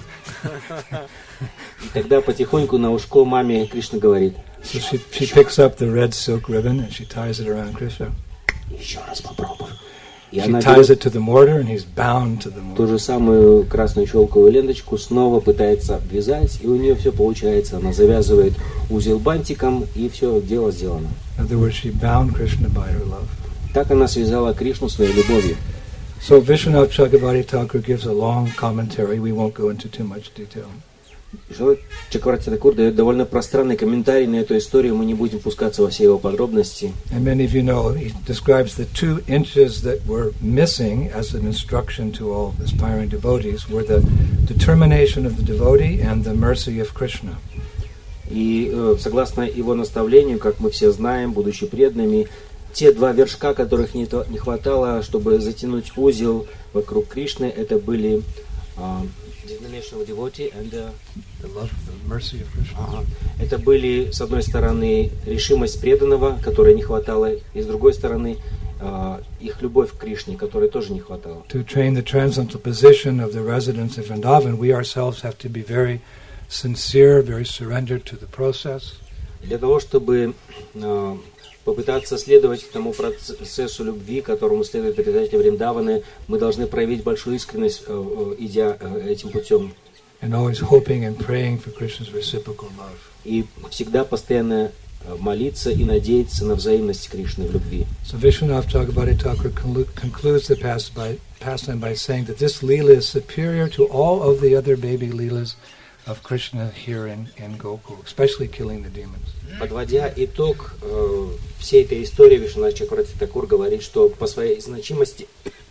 И тогда потихоньку на ушко маме Кришна говорит: So she picks up the red silk ribbon and she ties it around Krishna. еще раз попробуй. И She она ties берет it to the mortar and he's bound to the ту mortar. же самую красную шелковую ленточку, снова пытается обвязать, и у нее все получается. Она завязывает узел бантиком, и все, дело сделано. In other words, she bound Krishna by her love. Так она связала Кришну своей любовью. So Vishwanath Chakravarti Thakur gives a long commentary. We won't go into too much detail. Чакраварти Такур дает довольно пространный комментарий на эту историю, мы не будем пускаться во все его подробности. And many of you know, he describes the 2 inches that were missing as an instruction to all aspiring devotees were the determination of the devotee and the mercy of Krishna. И согласно его наставлению, как мы все знаем, будучи преданными, те 2 вершка, которых не хватало, чтобы затянуть узел вокруг Кришны, это были determination of devotee and The love, the mercy of Krishna. это были, с одной стороны, решимость преданного, которой не хватало, и с другой стороны, их любовь к Кришне, которой тоже не хватало. To train the transcendental position of the residents of Vrindavan, we ourselves have to be very sincere, very surrendered to the process. Для того, чтобы попытаться следовать тому процессу любви, которому следует обитатели Вриндаваны, мы должны проявить большую искренность, идя этим путем. And always hoping and praying for Krishna's reciprocal love. И всегда постоянно молиться и надеяться на взаимность Кришны в любви. So Vishwanath Chakravarti Thakur concludes the pastime by saying that this Leela is superior to all of the other baby Leelas of Krishna here in Gokul, especially killing the demons. Подводя итог всей этой истории, Вишванат Чакраварти Такур говорит, что по своей значимости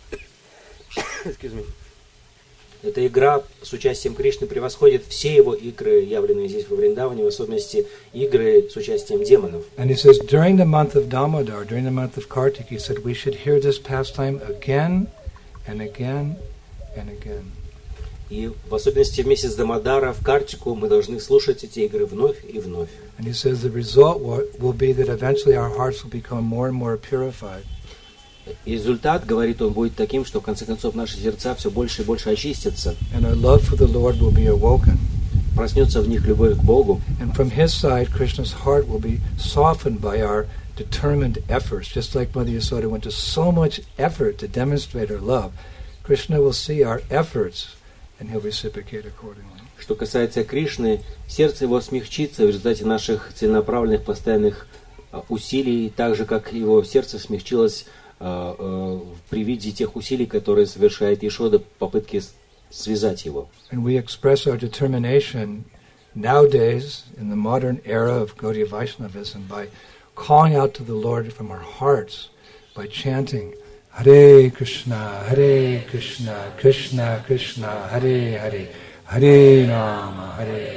эта игра с участием Кришны превосходит все его игры, явленные здесь во Вриндаване, в особенности игры с участием демонов. And he says, during the month of Damodar, during the month of Kartik, he said, we should hear this pastime again and again and again. И в особенности в месяц Дамодара, в Картику, мы должны слушать эти игры вновь и вновь. And he says the result will be that eventually our hearts will become more and more purified. И результат, говорит он, будет таким, что в конце концов наши сердца все больше и больше очистятся. And our love for the Lord will be awoken. Проснется в них любовь к Богу. And from his side, Krishna's heart will be softened by our determined efforts. Just like Mother Yasoda went to so much effort to demonstrate her love, Krishna will see our efforts and he'll reciprocate accordingly. Что касается Кришны, сердце его смягчится в результате наших целенаправленных постоянных усилий, так же, как его сердце смягчилось при виде тех усилий, которые совершает Ешода в попытке связать его. And we express our determination nowadays in the modern era of Gaudiya Vaishnavism by calling out to the Lord from our hearts, by chanting Hare Krishna, Krishna Krishna, Hare Hare, Hare Rama, Hare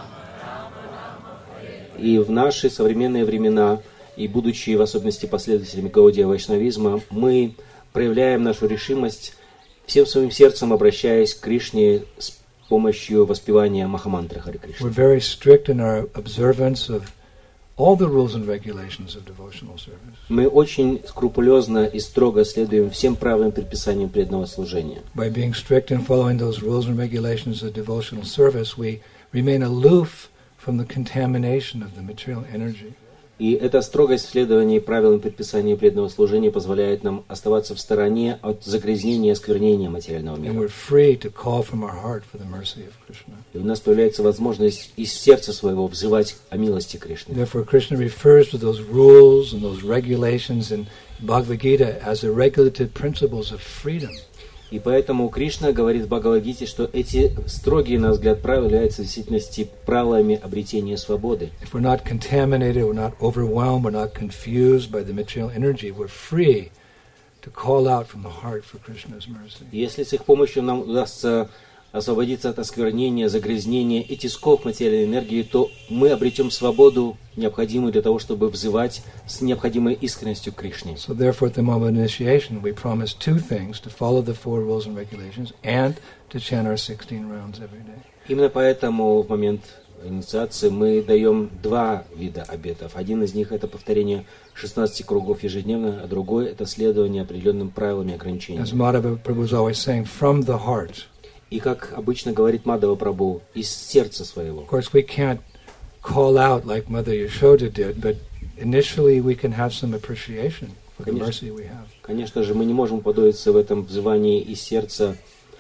Rama. И в наши современные времена, и будучи в особенности последователями Гаудия Вайшнавизма, мы проявляем нашу решимость всем своим сердцем, обращаясь к Кришне с помощью воспевания Махамантры Харе Кришна. We're very strict in our observance of all the rules and regulations of devotional service. Мы очень скрупулезно и строго следуем всем правилам и предписаниям преданного служения. By being strict in following those rules and regulations of devotional service, we remain aloof from the contamination of the material energy. И эта строгость в следовании правилам предписания преданного служения позволяет нам оставаться в стороне от загрязнения и осквернения материального And мира. we're free to call from our heart for the mercy of Krishna. И у нас появляется возможность из сердца своего взывать о милости Кришны. Therefore, Krishna refers to those rules and those regulations in Bhagavad Gita as the regulative principles of freedom. И поэтому Кришна говорит в Бхагавад-гите, что эти строгие, на взгляд, правила являются в действительности правилами обретения свободы. If we're not contaminated, we're not overwhelmed, we're not confused by the material energy, we're free to call out from the heart for Krishna's mercy. И если с их помощью нам удастся освободиться от осквернения, загрязнения и тисков материальной энергии, то мы обретем свободу, необходимую для того, чтобы взывать с необходимой искренностью к Кришне. So therefore, at the moment of initiation, we promise two things: to follow the four rules and regulations and to chant our 16 rounds every day. Именно поэтому в момент инициации мы даем два вида обетов. Один из них — это повторение 16 кругов ежедневно, а другой — это следование определенным правилам и ограничениям. As Madhava Prabhu is always saying, from the heart. И как обычно говорит Мадхава Прабху, из сердца своего. Of course, we can't call out like Mother Yashoda did, but initially we can have some appreciation for the mercy we have. Конечно же, мы не можем уподобиться в этом взывании из сердца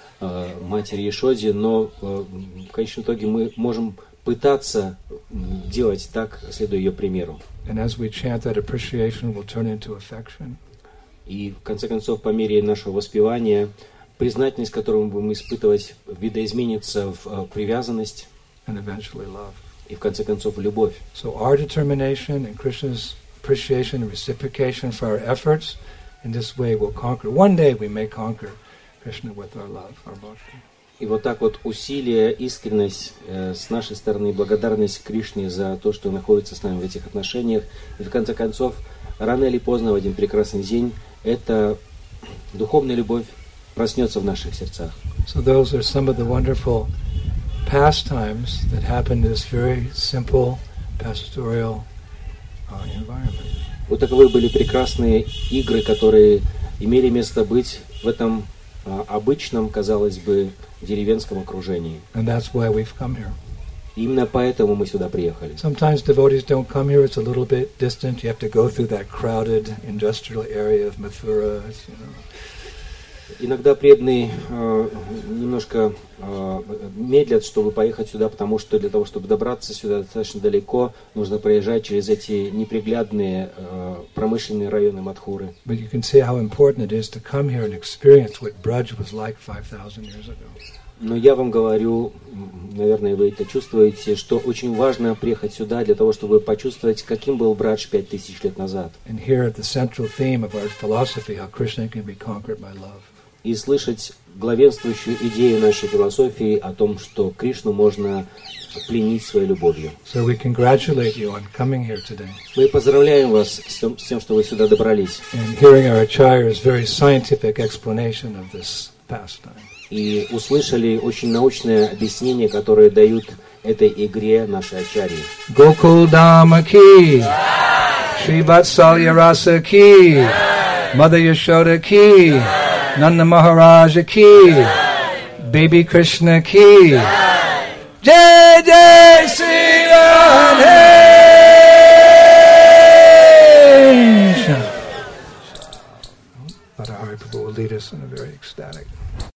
матери Яшоди, но в конечном итоге мы можем пытаться делать так, следуя ее примеру. And as we chant, that appreciation will turn into affection. И в конце концов, по мере нашего воспевания, признательность, которую мы будем испытывать, видоизменится в привязанность And eventually love. и в конце концов в любовь. So our determination and Krishna's appreciation and reciprocation for our efforts in this way will conquer. One day we may conquer Krishna with our love, our bhakti. И вот так вот усилие, искренность с нашей стороны, благодарность Кришне за то, что находится с нами в этих отношениях. И в конце концов, рано или поздно, в один прекрасный день, эта духовная любовь проснется в наших сердцах. So those are some of the wonderful pastimes that happen in this very simple pastoral environment. Вот таковы были прекрасные игры, которые имели место быть в этом обычном, казалось бы, деревенском окружении. And that's why we've come here. Именно поэтому мы сюда приехали. Sometimes devotees don't come here. It's a little bit distant. You have to go through that crowded industrial area of Mathura. Иногда преданные немножко медлят, чтобы поехать сюда, потому что для того, чтобы добраться сюда достаточно далеко, нужно проезжать через эти неприглядные промышленные районы Мадхуры. But you can see how important it is to come here and experience what Braj was like 5,000 years ago. Но я вам говорю, наверное, вы это чувствуете, что очень важно приехать сюда для того, чтобы почувствовать, каким был Брадж 5000 лет назад. And here the central theme of our philosophy, how Krishna can be conquered by love. И слышать главенствующую идею нашей философии о том, что Кришну можно пленить своей любовью. So we congratulate you on coming here today. Мы поздравляем вас с тем, что вы сюда добрались. And hearing our Acharya's very scientific explanation of this pastime. И услышали очень научное объяснение, которое дают этой игре нашей Ачарьи. Gokul Dhamma ki, Shri Vatsalya Rasa ki, Mother Yashoda ki, Nanda Maharaja ki, Baby Krishna ki, Jai Jai Sri Radhe! Radharani Prabhu will lead us in a very ecstatic